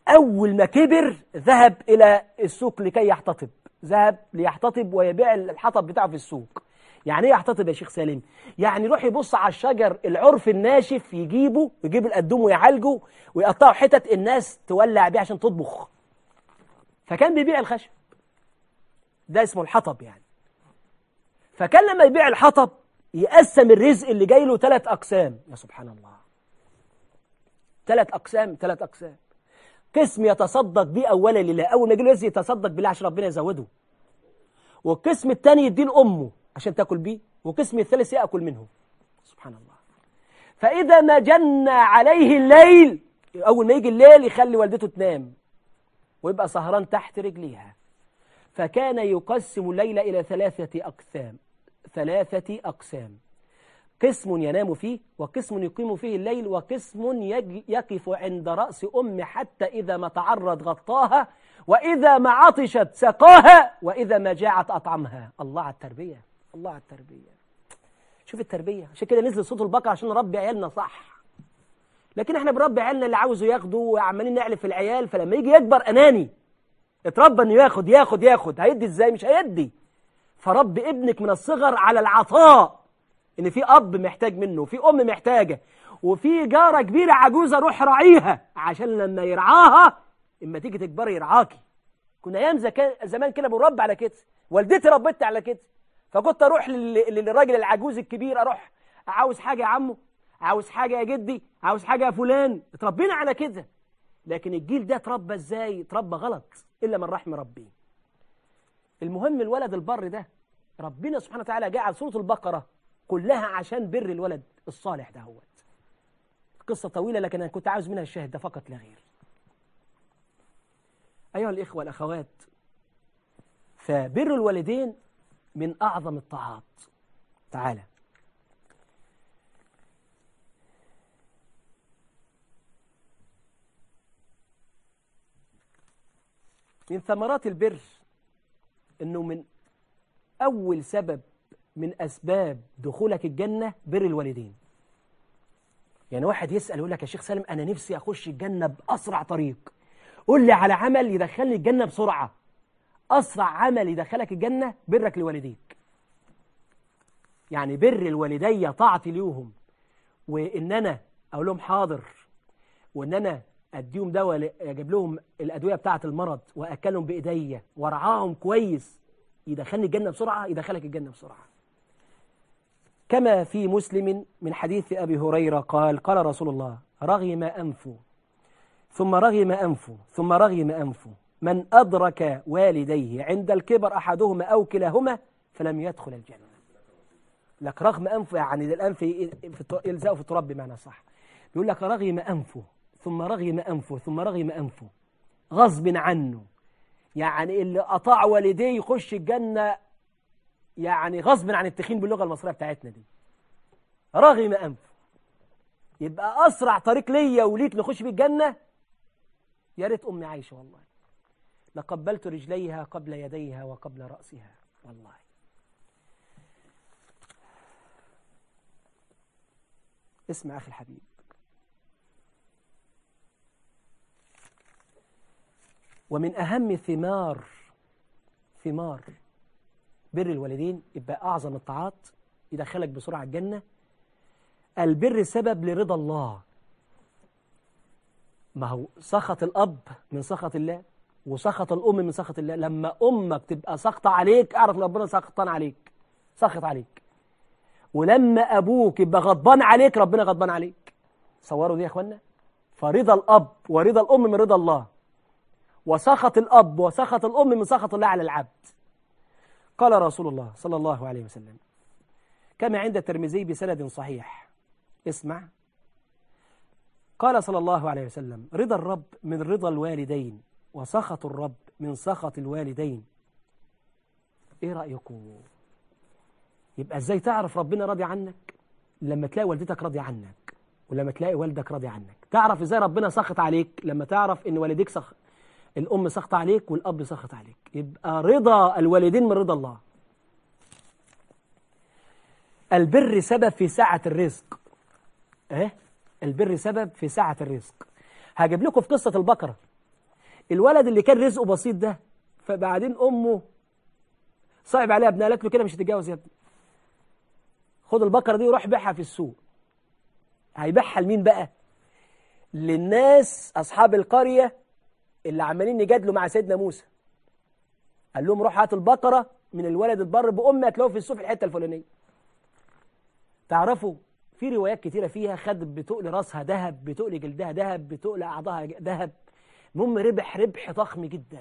أول ما كبر ذهب إلى السوق لكي يحتطب، ذهب ليحتطب ويبيع الحطب بتاعه في السوق. يعني ايه يحتطب يا شيخ سالم؟ يعني يروح يبص على الشجر العرف الناشف، يجيبه يجيب القدوم ويعالجه ويقطعه حتت الناس تولع بيه عشان تطبخ. فكان بيبيع الخشب ده، اسمه الحطب يعني. فكان لما يبيع الحطب يقسم الرزق اللي جاي له ثلاث أقسام. يا سبحان الله، ثلاث أقسام ثلاث أقسام. قسم يتصدق بيه أولا لله، أول ما يجي له رزق يتصدق بالله عشان ربنا يزوده. والقسم الثاني يديه لأمه عشان تاكل بيه، والقسم الثالث يأكل منه. سبحان الله. فإذا ما جن عليه الليل، أول ما يجي الليل يخلي والدته تنام ويبقى سهران تحت رجليها. فكان يقسم الليل إلى ثلاثة أقسام ثلاثة أقسام قسم ينام فيه، وقسم يقيم فيه الليل، وقسم يقف عند رأس أم حتى إذا ما تعرض غطاها، وإذا ما عطشت سقاها، وإذا ما جاعت أطعمها. الله على التربية، الله على التربية. شوف التربية، عشان كده نزل صوت البقرة عشان نربي عيالنا صح. لكن احنا بنربي عيالنا اللي عاوزه ياخده، وعمالين نعلف في العيال، فلما يجي يكبر أناني. اتربى انه ياخد ياخد ياخد، هيدي ازاي؟ مش هيدي. فرب ابنك من الصغر على العطاء، ان في اب محتاج منه، وفي ام محتاجه، وفي جاره كبيره عجوزه روح راعيها عشان لما يرعاها اما تيجي تكبري يرعاكي. كنا ايام زمان كده بنربي على كده، والدتي ربتني على كده. فكنت اروح للراجل العجوز الكبير، اروح عاوز حاجه يا عمو، عاوز حاجه يا جدي، عاوز حاجه يا فلان. اتربينا على كده. لكن الجيل ده اتربى ازاي؟ اتربى غلط الا من رحم ربي. المهم الولد البر ده ربنا سبحانه وتعالى جعل سورة البقرة كلها عشان بر الولد الصالح ده. هو قصة طويلة لكن أنا كنت عاوز منها الشاهد ده فقط لا غير. أيها الإخوة والأخوات، فبر الوالدين من أعظم الطاعات. تعالى من ثمرات البر إنه من أول سبب من أسباب دخولك الجنة بر الوالدين. يعني واحد يسأل يقول لك يا شيخ سالم أنا نفسي أخش الجنة بأسرع طريق، قول لي على عمل يدخلني الجنة بسرعة. أسرع عمل يدخلك الجنة برك لوالديك. يعني بر الوالدية طاعتي ليهم، وإن أنا أقول لهم حاضر، وإن أنا أديهم دواء، أجيب لهم الأدوية بتاعة المرض وأكلهم بإيديا وارعاهم كويس، يدخلني الجنة بسرعة، يدخلك الجنة بسرعة. كما في مسلم من حديث أبي هريرة قال قال رسول الله رغم أنفه ثم رغم أنفه ثم رغم أنفه من أدرك والديه عند الكبر أحدهما أو كلاهما فلم يدخل الجنة. لك رغم أنفه يعني الأنف يلزقه في التراب بمعنى صح. بيقول لك رغم أنفه ثم رغم أنفه ثم رغم أنفه غصب عنه، يعني اللي أطاع والديه يخش الجنة يعني غصب عن التخين باللغة المصرية بتاعتنا دي. رغم أنفه، يبقى أسرع طريق ليا وليك نخش في الجنة. يا ريت أمي عايشة والله، لقبلت رجليها قبل يديها وقبل رأسها والله. اسمع أخي الحبيب، ومن أهم ثمار ثمار بر الوالدين، يبقى أعظم الطاعات يدخلك بسرعة الجنة. البر سبب لرضا الله. ما هو سخط الأب من سخط الله، وسخط الأم من سخط الله. لما أمك تبقى سخطة عليك اعرف ان ربنا سخطان عليك، سخط عليك. ولما أبوك يبقى غضبان عليك ربنا غضبان عليك. صوروا دي يا أخوانا. فرضا الأب ورضا الأم من رضا الله، وسخط الأب وسخط الأم من سخط الله على العبد. قال رسول الله صلى الله عليه وسلم كما عند الترمذي بسند صحيح، اسمع، قال صلى الله عليه وسلم رضا الرب من رضا الوالدين، وسخط الرب من سخط الوالدين. ايه رأيكم؟ يبقى ازاي تعرف ربنا راضي عنك؟ لما تلاقي والدتك راضي عنك، ولما تلاقي والدك راضي عنك. تعرف ازاي ربنا سخط عليك؟ لما تعرف ان والديك سخ... الأم سخط عليك والأب سخط عليك. يبقى رضا الوالدين من رضا الله. البر سبب في سعة الرزق. ايه البر سبب في سعة الرزق. هجيب لكم في قصة البقرة الولد اللي كان رزقه بسيط ده، فبعدين أمه صعب عليها ابنها، قالت له كده مش هتتجوز يا ابني، خد البقرة دي وروح بيعها في السوق. هيبيعها لمين بقى؟ للناس أصحاب القرية اللي عمالين يجادلوا مع سيدنا موسى. قال لهم روح هات البقرة من الولد البر بأمه، هتلاقوه في السوق في الحتة الفلانية. تعرفوا في روايات كتيرة فيها خد بتقل راسها ذهب، بتقل جلدها ذهب، بتقل أعضائها ذهب، المهم ربح ربح ضخم جدا.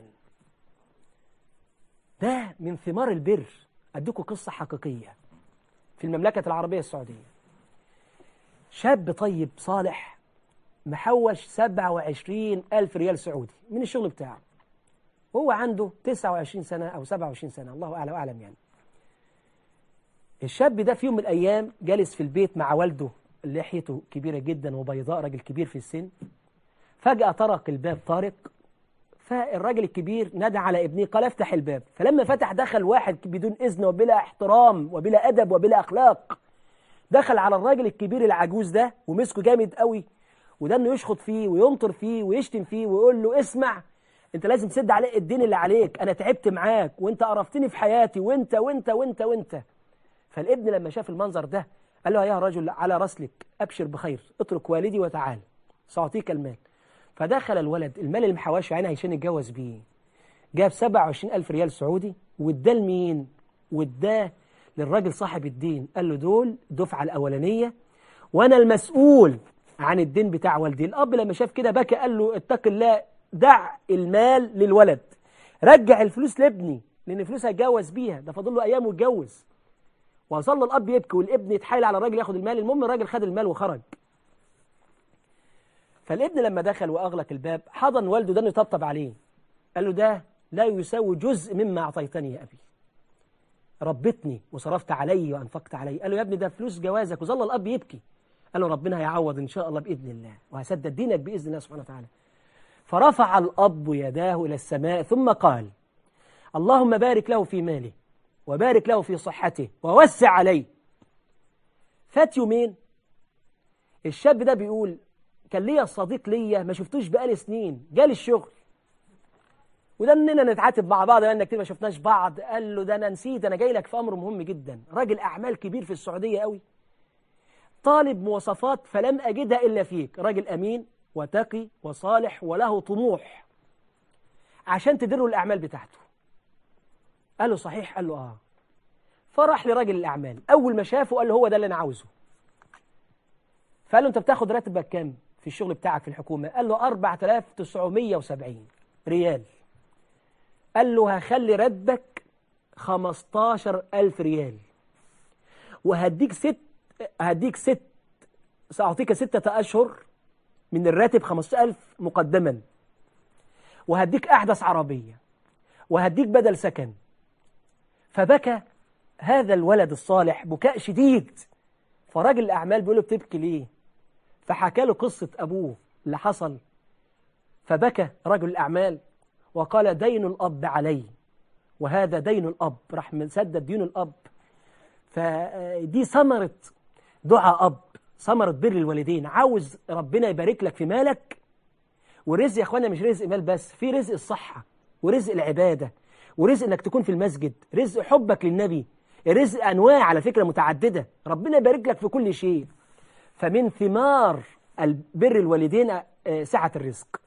ده من ثمار البر. أديكم قصة حقيقية في المملكة العربية السعودية. شاب طيب صالح محوش سبعة وعشرين ألف ريال سعودي من الشغل بتاعه، وهو عنده تسعة وعشرين سنة أو سبعة وعشرين سنة، الله أعلم أعلم يعني. الشاب ده في يوم من الأيام جالس في البيت مع والده، لحيته كبيرة جدا وبيضاء، راجل كبير في السن. فجأة طرق الباب طارق، فالراجل الكبير نادى على ابنه قال افتح الباب. فلما فتح دخل واحد بدون إذن وبلا احترام وبلا أدب وبلا أخلاق، دخل على الراجل الكبير العجوز ده ومسكه جامد قوي، وده انه يشخط فيه وينطر فيه ويشتم فيه ويقول له اسمع، انت لازم تسد عليك الدين اللي عليك، انا تعبت معاك وانت قرفتني في حياتي وانت وانت وانت وانت. فالابن لما شاف المنظر ده قال له يا رجل على رسلك، ابشر بخير، اترك والدي وتعال سأعطيك المال. فدخل الولد المال اللي محواشه عينه عشان يتجوز بيه، جاب سبعة وعشرين ألف ريال سعودي واداه لمين؟ واداه للراجل صاحب الدين. قال له دول الدفعة الأولانية وأنا المسؤول عن الدين بتاع والدي. الأب لما شاف كده بكى، قال له اتق الله، دع المال للولد، رجع الفلوس لابني لأن الفلوس هيتجوز بيها، ده فاضل له أيام ويتجوز. وظل الأب يبكي والابن يتحايل على الراجل ياخد المال. المهم الراجل خد المال وخرج. فالابن لما دخل وأغلق الباب حضن والده ده انه يطبطب عليه، قال له ده لا يساوي جزء مما أعطيتني يا أبي، ربتني وصرفت علي وأنفقت علي. قال له يا ابني ده فلوس جوازك. وظل الأب يبكي، قال له ربنا هيعوض إن شاء الله بإذن الله وهسدد دينك بإذن الله سبحانه وتعالى. فرفع الأب يداه إلى السماء ثم قال اللهم بارك له في ماله وبارك له في صحته ووسع عليه. فات يومين الشاب ده بيقول كان ليا صديق ليا ما شفتوش بقالي سنين، جالي الشغل وده اننا نتعاتب مع بعض لان كتير ما شفناش بعض. قال له ده انا نسيت، انا جاي لك في امر مهم جدا، راجل اعمال كبير في السعوديه قوي، طالب مواصفات فلم اجدها الا فيك، راجل امين وتقي وصالح وله طموح عشان تدير الاعمال بتاعته. قال له صحيح؟ قال له اه. فراح لراجل الاعمال، اول ما شافه قال له هو ده اللي انا عاوزه. فقال له انت بتاخد راتبك كام في الشغل بتاعك في الحكومه؟ قال له أربعة آلاف وتسعمية وسبعين ريال. قال له هخلي راتبك خمستاشر ألف ريال وهديك ست هديك ست سأعطيك ستة أشهر من الراتب خمسة ألف مقدما، وهديك أحدث عربية، وهديك بدل سكن. فبكى هذا الولد الصالح بكاء شديد. فراجل الأعمال بيقول له بتبكي ليه؟ فحكى له قصة أبوه اللي حصل. فبكى رجل الأعمال وقال دين الأب علي وهذا دين الأب، راح مسدد دين الأب. فدي ثمرة دعاء أب، ثمرة بر الوالدين. عاوز ربنا يبارك لك في مالك، والرزق يا أخوانا مش رزق مال بس، في رزق الصحة ورزق العبادة ورزق إنك تكون في المسجد، رزق حبك للنبي، رزق أنواع على فكرة متعددة، ربنا يبارك لك في كل شيء. فمن ثمار بر الوالدين سعة الرزق.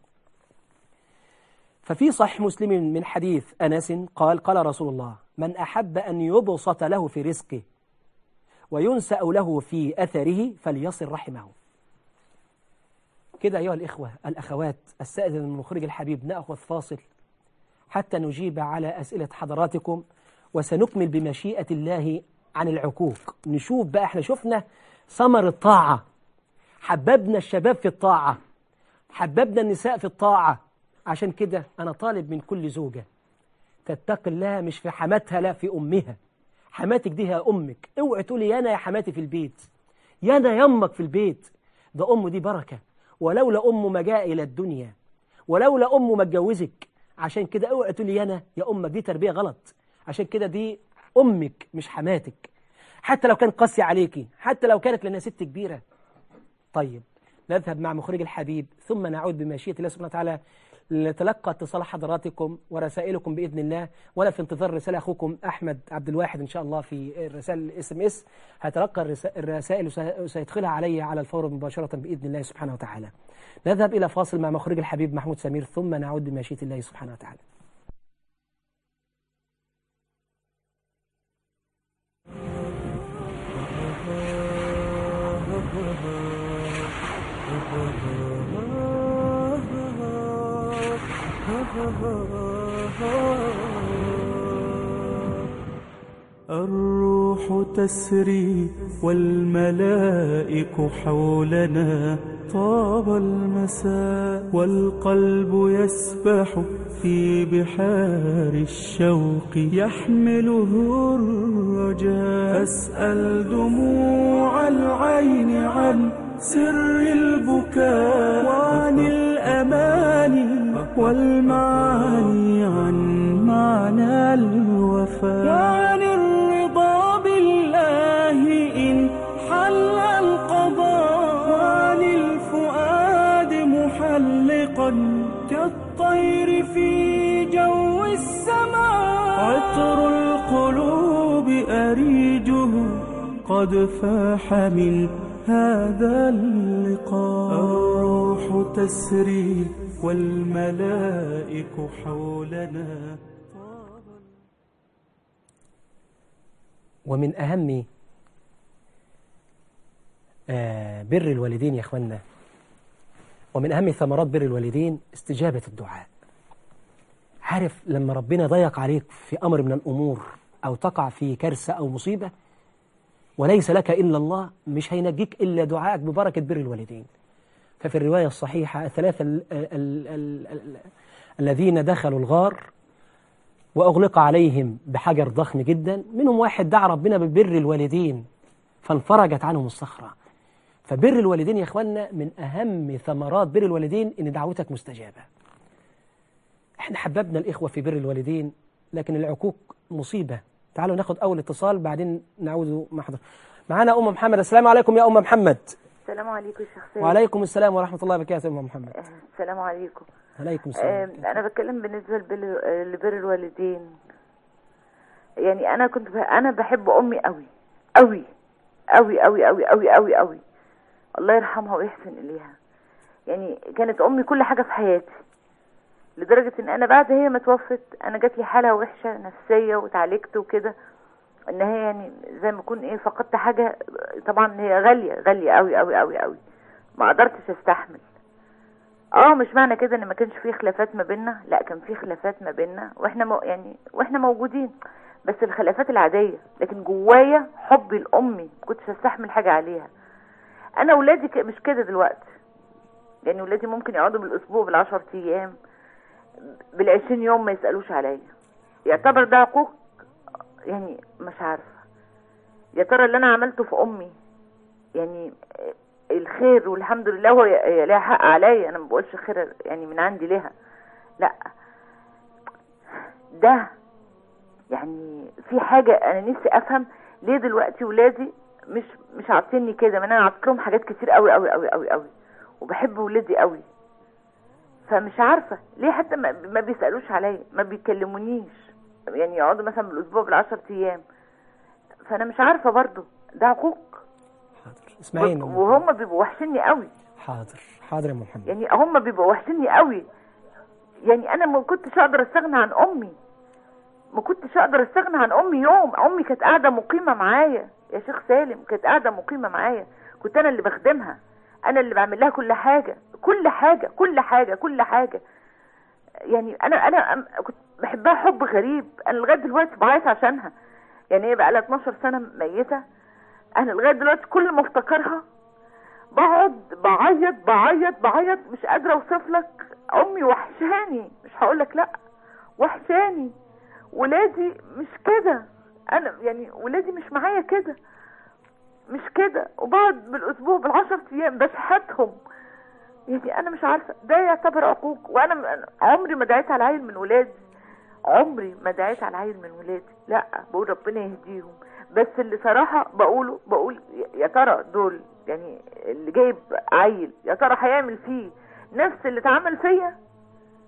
ففي صحيح مسلم من حديث أنس قال قال رسول الله من أحب أن يبسط له في رزقه وينسأ له في أثره فليصل رحمه. كده أيها الإخوة الأخوات، السائل من المخرج الحبيب نأخذ فاصل حتى نجيب على أسئلة حضراتكم، وسنكمل بمشيئة الله عن العقوق. نشوف بقى، احنا شفنا ثمر الطاعة، حببنا الشباب في الطاعة، حببنا النساء في الطاعة. عشان كده أنا طالب من كل زوجة تتقي الله مش في حماتها، لا في أمها. حماتك دي هي أمك، اوعي تقولي يانا يا حماتي في البيت، يانا يمك في البيت، ده أم دي بركة، ولولا أمه ما جاء إلى الدنيا، ولولا أمه ما اتجوزك. عشان كده اوعي تقولي يانا يا أمك، دي تربية غلط. عشان كده دي أمك مش حماتك، حتى لو كان قاسي عليكي، حتى لو كانت لأنها ست كبيرة. طيب نذهب مع مخرج الحبيب ثم نعود بمشيئة الله سبحانه وتعالى لتلقى اتصال حضراتكم ورسائلكم بإذن الله، وأنا في انتظار رسالة أخوكم أحمد عبد الواحد إن شاء الله في الرسائل الاس ام اس. هتلقى الرسائل وسيدخلها علي على الفور مباشرة بإذن الله سبحانه وتعالى. نذهب إلى فاصل مع مخرج الحبيب محمود سمير، ثم نعود بمشيئة الله سبحانه وتعالى. الروح تسري والملائك حولنا، طاب المساء والقلب يسبح في بحار الشوق، يحمله الرجاء. أسأل دموع العين عن سر البكاء، وعن الأماني والمعاني، عن معنى الوفاء، وعن الرضا بالله إن حل القضاء، وعن الفؤاد محلقا كالطير في جو السماء. عطر القلوب أريجه قد فاح من هذا اللقاء. الروح تسري والملائك حولنا. ومن أهم بر الوالدين يا أخوانا، ومن أهم ثمرات بر الوالدين استجابة الدعاء. عارف لما ربنا ضيق عليك في أمر من الأمور، أو تقع في كارثة أو مصيبة وليس لك إلا الله، مش هينجيك إلا دعائك ببركة بر الوالدين. ففي الرواية الصحيحة الثلاثة ال ال ال ال الذين دخلوا الغار وأغلق عليهم بحجر ضخم جدا، منهم واحد دعا ربنا ببر الوالدين فانفرجت عنهم الصخرة. فبر الوالدين يا أخوانا من أهم ثمرات بر الوالدين إن دعوتك مستجابة. احنا حببنا الإخوة في بر الوالدين، لكن العقوق مصيبة. تعالوا ناخد أول اتصال بعدين نعود مع حضرتك. معانا أم محمد. السلام عليكم يا أم محمد. السلام عليكم يا شيخ سيد. وعليكم السلام ورحمة الله وبركاته. أم محمد. السلام عليكم. عليكم السلام. آه أنا بتكلم بالنسبة لبر الوالدين. يعني أنا كنت ب... أنا بحب أمي قوي قوي قوي قوي قوي قوي قوي قوي، الله يرحمها ويحسن إليها. يعني كانت أمي كل حاجة في حياتي، لدرجة إن أنا بعد هي ما توفت أنا جات لي حالة وحشة نفسية وتعالجت وكده، إن هي يعني زي ما أكون إيه فقدت حاجة. طبعا هي غالية غالية قوي قوي قوي قوي، ما قدرتش أستحمل. اه مش معنى كده ان ما كانش فيه خلافات ما بيننا، لا كان فيه خلافات ما بيننا واحنا مو يعني واحنا موجودين، بس الخلافات العادية. لكن جوايا حبي لأمي ما كنتش استحمل حاجة عليها. انا ولادي مش كده دلوقتي، يعني ولادي ممكن يقعدوا بالاسبوع بالعشر ايام بالعشرين يوم ما يسألوش عليا. يعتبر ده عقوق؟ يعني مش عارفة. يا ترى اللي انا عملته في امي يعني الخير والحمد لله هو لها حق عليا، انا ما بقولش خير يعني من عندي لها، لا ده يعني في حاجة انا نفسي افهم ليه دلوقتي ولادي مش مش عارفيني كده. من انا عارفه لهم حاجات كتير قوي قوي قوي قوي قوي وبحب ولادي قوي، فمش عارفه ليه حتى ما بيسالوش عليا، ما بيكلمونيش، يعني يقعدوا مثلا بالاسبوع بالعشر ايام. فانا مش عارفه برضو ده عقوق. حاضر اسمعيني. وهم بيبقوا وحشيني قوي. حاضر حاضر يا ام محمد. يعني هم بيبقوا وحشيني قوي. يعني انا ما كنتش اقدر استغنى عن امي، ما كنتش اقدر استغنى عن امي يوم. امي كانت قاعده مقيمه معايا يا شيخ سالم، كانت قاعده مقيمه معايا، كنت انا اللي بخدمها، انا اللي بعمل لها كل حاجه كل حاجه كل حاجه كل حاجه. يعني انا انا كنت بحبها حب غريب، انا لغايه دلوقتي بعيط عشانها. يعني هي بقى لها اتناشر سنه ميته، انا لغايه دلوقتي كل ما افتكرها بقعد بعيط بعيط بعيط، مش قادره اوصف لك. امي وحشاني، مش هقول لك لا، وحشاني. ولادي مش كده، انا يعني ولادي مش معايا كده، مش كده. وبقعد بالاسبوع بالعشر ايام بشحتهم. يعني انا مش عارفه ده يعتبر عقوق. وانا عمري ما دعيت على عيل من ولادي، عمري ما دعيت على عيل من ولادي، لا، بقول ربنا يهديهم. بس اللي صراحه بقوله بقول يا ترى دول يعني اللي جايب عيل يا ترى هيعمل فيه نفس اللي اتعمل فيا؟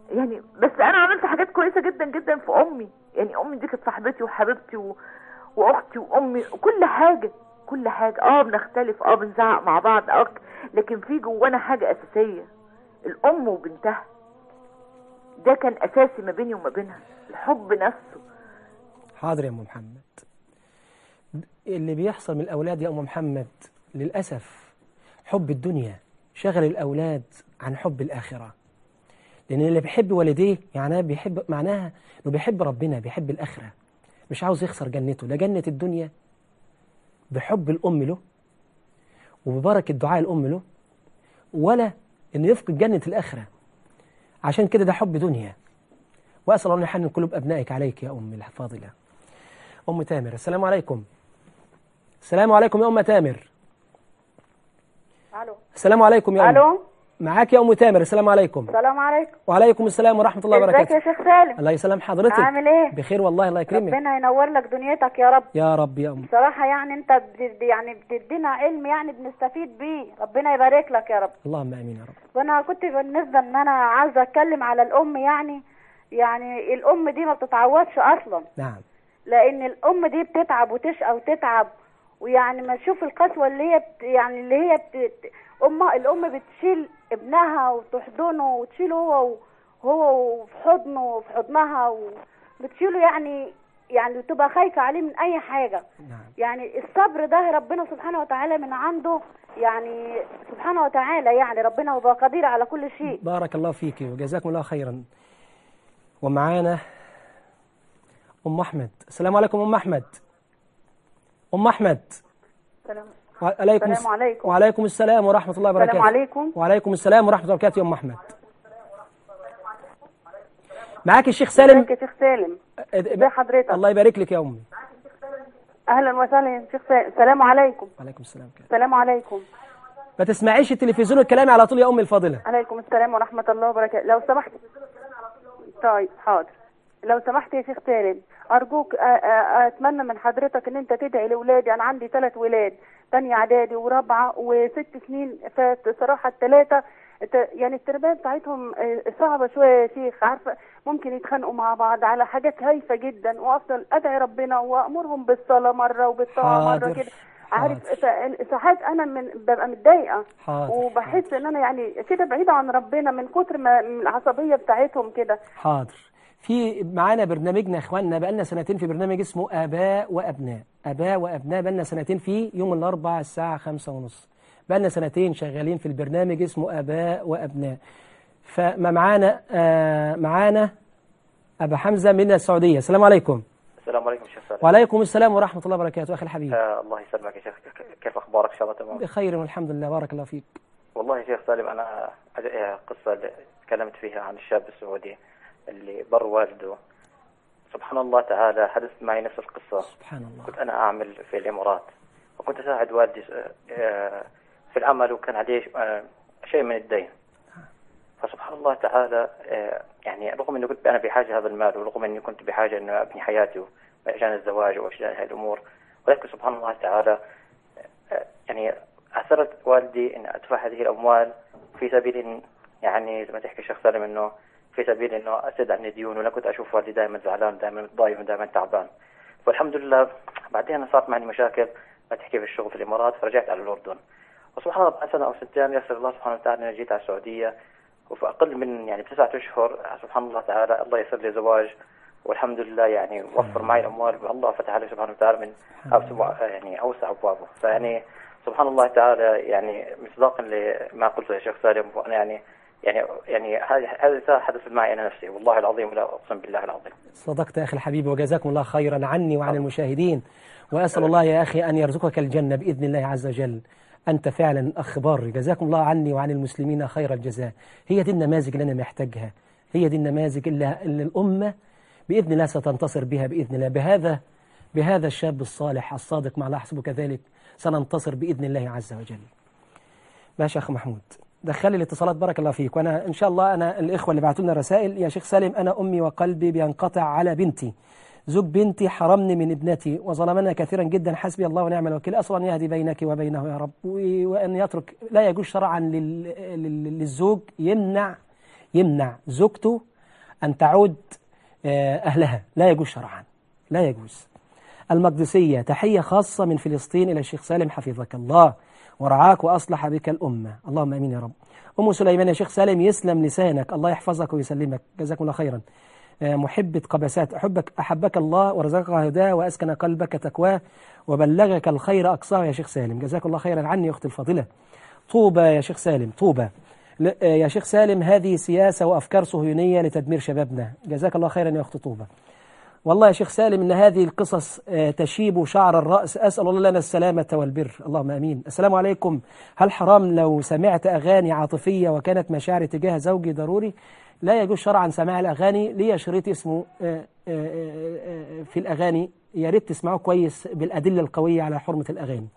يعني بس انا عملت حاجات كويسه جدا جدا في امي. يعني امي دي كانت صاحبتي وحبيبتي و... واختي وامي وكل حاجه كل حاجه. اه بنختلف، اه بنزعق مع بعض، اه لكن في جوانا حاجه اساسيه، الام وبنتها. ده كان اساسي ما بيني وما بينها، الحب نفسه. حاضر يا ام محمد. اللي بيحصل من الاولاد يا ام محمد للاسف حب الدنيا شغل الاولاد عن حب الاخره. لان اللي بيحب والديه يعني بيحب، معناها انه بيحب ربنا، بيحب الاخره، مش عاوز يخسر جنته، لا جنه الدنيا بحب الام له وببركه دعاء الام له، ولا انه يفقد جنه الاخره. عشان كده ده حب دنيا. واسال الله ان يحنن قلوب ابنائك عليك يا ام الفاضله. ام تامر، السلام عليكم. السلام عليكم يا ام تامر. الو. السلام عليكم يا ام. الو. معاك يا ام تامر. السلام عليكم. السلام عليكم. وعليكم السلام ورحمه الله وبركاته. ازيك يا شيخ سالم؟ الله يسلم حضرتك. عامل ايه؟ بخير والله، الله يكرمك. ربنا ينور لك دنيتك يا رب. يا رب يا ام. بصراحه يعني انت بتد... يعني بتدينا علم يعني بنستفيد بيه، ربنا يبارك لك يا رب. اللهم امين يا رب. وانا كنت بالنسبه ان انا عاوزه اتكلم على الام. يعني يعني الام دي ما بتتعوضش اصلا. نعم. لان الام دي بتتعب وتشقى وتتعب، ويعني ما تشوف القسوه اللي هي بت... يعني اللي هي بت... أم الأم بتشيل ابنها وتحضنه وتشيله هو هو في حضنه وفي حضنها وبتشيله، يعني يعني تبقى خايفة عليه من أي حاجة. نعم. يعني الصبر ده ربنا سبحانه وتعالى من عنده، يعني سبحانه وتعالى يعني ربنا هو قدير على كل شيء. بارك الله فيك وجزاكم الله خيرا. ومعانا أم أحمد. السلام عليكم أم أحمد. أم أحمد. السلام وعليكم السلام عليكم. وعليكم السلام ورحمة الله وبركاته. السلام عليكم. وعليكم السلام ورحمة الله وبركاته يا أم أحمد. معاك الشيخ سالم. ازيك يا شيخ سالم؟ ازي حضرتك؟ الله يبارك لك يا أمي. أهلا وسهلا يا شيخ سالم. السلام عليكم. وعليكم السلام. السلام عليكم. ما تسمعيش التلفزيون الكلام على طول يا أمي الفاضلة. عليكم السلام ورحمة الله وبركاته. لو سمحت. طيب حاضر. لو سمحت يا شيخ سالم أرجوك أتمنى من حضرتك إن أنت تدعي لأولادي. أنا عندي ثلاث ولاد، تانية إعدادي ورابعة وست سنين. فصراحة الثلاثة يعني التربية بتاعتهم صعبة شوية يا شيخ. عارفة ممكن يتخانقوا مع بعض على حاجات هايفة جدا، وأفضل أدعي ربنا وأمرهم بالصلاة مرة وبالطاعة مرة كده. عارف ساعات أنا من ببقى متضايقة وبحس إن أنا يعني كده بعيدة عن ربنا من كتر ما العصبية بتاعتهم كده. حاضر. في معانا برنامجنا اخواننا بقالنا سنتين في برنامج اسمه آباء وأبناء. آباء وأبناء بقالنا سنتين فيه يوم الأربعاء الساعة خمسة ونص. بقالنا سنتين شغالين في البرنامج اسمه آباء وأبناء. فما معانا آه معانا أبا حمزة من السعودية. السلام عليكم. السلام عليكم شيخ سالم. وعليكم السلام ورحمة الله وبركاته أخي الحبيب. آه الله يسلمك يا شيخ، كيف أخبارك؟ إن شاء الله تمام. بخير والحمد لله، بارك الله فيك. والله يا شيخ سالم أنا قصة اللي تكلمت فيها عن الشاب السعودي اللي بر والده. سبحان الله تعالى حدثت معي نفس القصة. سبحان الله. كنت أنا أعمل في الإمارات وكنت أساعد والدي في العمل، وكان عليه شيء من الدين. فسبحان الله تعالى يعني رغم أنه كنت أنا بحاجة هذا المال، ورغم أني كنت بحاجة أن أبني حياتي عشان الزواج وعشان هذه الأمور، ولكن سبحان الله تعالى يعني أثرت والدي أن أدفع هذه الأموال في سبيل يعني زي ما تحكي الشيخ سالم أنه في سبيل أنه أسد عن الديون. وأنا كنت أشوف والدي دائما زعلان، دائما متضايق، ودائما تعبان. والحمد لله بعدين صارت معي مشاكل ما تحكي في الشغل في الإمارات، فرجعت على الأردن. وسبحان الله بعد سنة أو سنتين يسر الله سبحانه وتعالى أنا جيت على السعودية، وفي أقل من يعني بتسعة أشهر سبحان الله تعالى الله يسر لي زواج، والحمد لله يعني وفر معي الأموال، والله فتح علي سبحانه وتعالى من أوسع يعني أوسع أبوابه. فيعني سبحان الله تعالى يعني مصداقا لما قلته يا شيخ سالم، وأنا يعني يعني يعني هذا حدث معي أنا نفسي والله العظيم، ولا أقسم بالله العظيم. صدقت أخي الحبيب وجزاكم الله خيرا عني وعن المشاهدين. وأسأل الله يا أخي أن يرزقك الجنة بإذن الله عز وجل. أنت فعلا أخ بار، جزاكم الله عني وعن المسلمين خير الجزاء. هي دي النماذج اللي أنا محتاجها، هي دي النماذج اللي, اللي الأمة بإذن الله ستنتصر بها بإذن الله. بهذا بهذا الشاب الصالح الصادق مع الله أحسبه كذلك سننتصر بإذن الله عز وجل. ماشي أخ محمود، دخلي الاتصالات بارك الله فيك. وأنا إن شاء الله أنا الإخوة اللي بعتوا لنا رسائل، يا شيخ سالم أنا أمي وقلبي بينقطع على بنتي، زوج بنتي حرمني من ابنتي وظلمنا كثيرا جدا، حسبي الله ونعم الوكيل، أسأل أن يهدي بينك وبينه يا رب، وأن يترك. لا يجوز شرعا للزوج يمنع يمنع زوجته أن تعود أهلها، لا يجوز شرعا، لا يجوز. المقدسية، تحية خاصة من فلسطين إلى الشيخ سالم حفظك الله ورعاك وأصلح بك الأمة، اللهم أمين يا رب. أم سليمان، يا شيخ سالم يسلم لسانك، الله يحفظك ويسلمك، جزاكم الله خيرا. محبة قبسات، أحبك أحبك الله ورزقك هداه وأسكن قلبك تقواه وبلغك الخير أقصاه يا شيخ سالم، جزاك الله خيرا عني يا أختي الفاضلة. طوبى يا شيخ سالم، طوبى يا شيخ سالم، هذه سياسة وأفكار صهيونية لتدمير شبابنا، جزاك الله خيرا يا أخت طوبى. والله يا شيخ سالم إن هذه القصص تشيب شعر الرأس، أسأل الله لنا السلامة والبر، اللهم أمين. السلام عليكم، هل حرام لو سمعت أغاني عاطفية وكانت مشاعري تجاه زوجي ضروري؟ لا يجوز شرعا سماع الأغاني، لي شريط اسمه في الأغاني، يا ريت تسمعوه كويس بالأدلة القوية على حرمة الأغاني.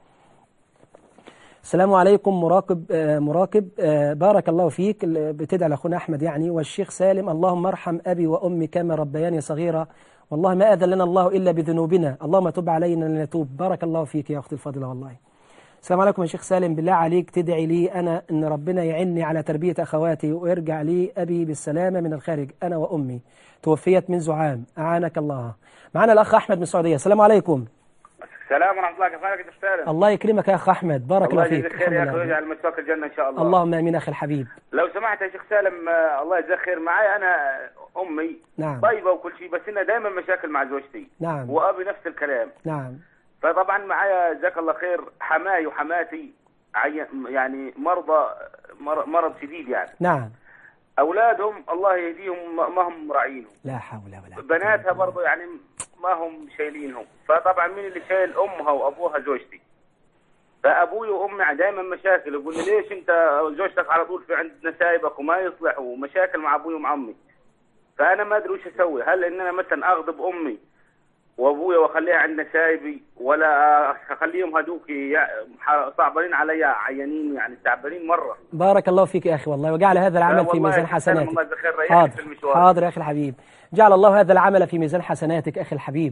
السلام عليكم، مراقب مراقب بارك الله فيك، بتدعي لأخونا أحمد يعني والشيخ سالم، اللهم ارحم أبي وأمي كما ربياني صغيرة، والله ما أذن لنا الله إلا بذنوبنا، اللهم تب علينا لنتوب، بارك الله فيك يا أختي الفاضلة والله. السلام عليكم يا شيخ سالم، بالله عليك تدعي لي أنا أن ربنا يعني على تربية أخواتي ويرجع لي أبي بالسلامة من الخارج، أنا وأمي توفيت منذ عام، أعانك الله. معنا الأخ أحمد من السعودية، السلام عليكم. السلام ورحمة الله، كيف حالك يا سالم؟ الله يكرمك يا أخ أحمد، بارك الله فيك. الله يجزيك خير يا أخي ويجعل مسواك الجنة إن شاء الله. اللهم آمين أخي الحبيب. لو سمحت يا شيخ سالم، الله يجزاك خير، معايا أنا أمي نعم. طيبة وكل شيء، بس إنها دائما مشاكل مع زوجتي. نعم. وأبي نفس الكلام. نعم. فطبعا معايا جزاك الله خير حماي وحماتي يعني مرضى مرض شديد يعني. نعم. أولادهم الله يهديهم ما هم راعينهم. لا حول ولا. بناتها برضه يعني ما هم شايلينهم، فطبعا مين اللي شايل أمها وأبوها؟ زوجتي. فأبوي وأمي دائما مشاكل، يقول لي ليش أنت زوجتك على طول في عند نسايبك وما يصلح، ومشاكل مع أبوي ومع أمي. فأنا ما أدري وش أسوي، هل إن أنا مثلا أغضب أمي وأبويا وأخليها عند نسايبي، ولا أخليهم هدوك صعبانين علي عيانين يعني تعبانين مرة؟ بارك الله فيك يا أخي والله، وجعل هذا العمل في ميزان حسناتك. حاضر حاضر يا أخي الحبيب، جعل الله هذا العمل في ميزان حسناتك أخي الحبيب.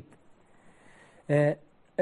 آآ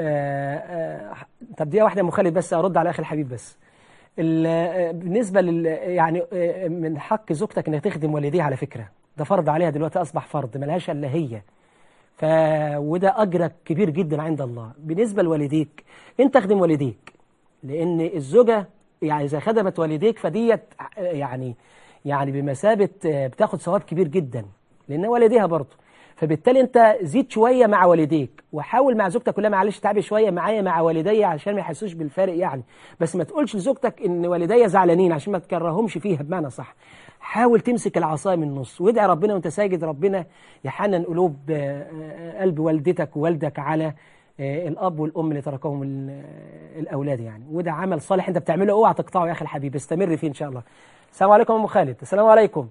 آآ طب دقيقة واحدة يا مخالد بس أرد على أخي الحبيب بس. بالنسبة لل يعني من حق زوجتك إنها تخدم والديها، على فكرة ده فرض عليها دلوقتي، أصبح فرض ملهاش إلا هي، ف وده أجرك كبير جدا عند الله. بالنسبة لوالديك أنت تخدم والديك، لأن الزوجة يعني إذا خدمت والديك فديت يعني يعني بمثابة بتاخد ثواب كبير جدا لأن والديها برضه، فبالتالي أنت زيد شوية مع والديك، وحاول مع زوجتك كلها معلش تعبي شوية معايا مع والدي عشان ما يحسوش بالفارق يعني، بس ما تقولش لزوجتك إن والدي زعلانين عشان ما تكرههمش فيها بمعنى صح. حاول تمسك العصاية من النص وادعي ربنا وانت ساجد، ربنا يحنن قلوب قلب والدتك ووالدك على الأب والأم اللي تركهم الأولاد يعني، وده عمل صالح انت بتعمله، اوعى تقطعه يا أخي الحبيب، استمر فيه إن شاء الله. السلام عليكم يا أم خالد. السلام عليكم.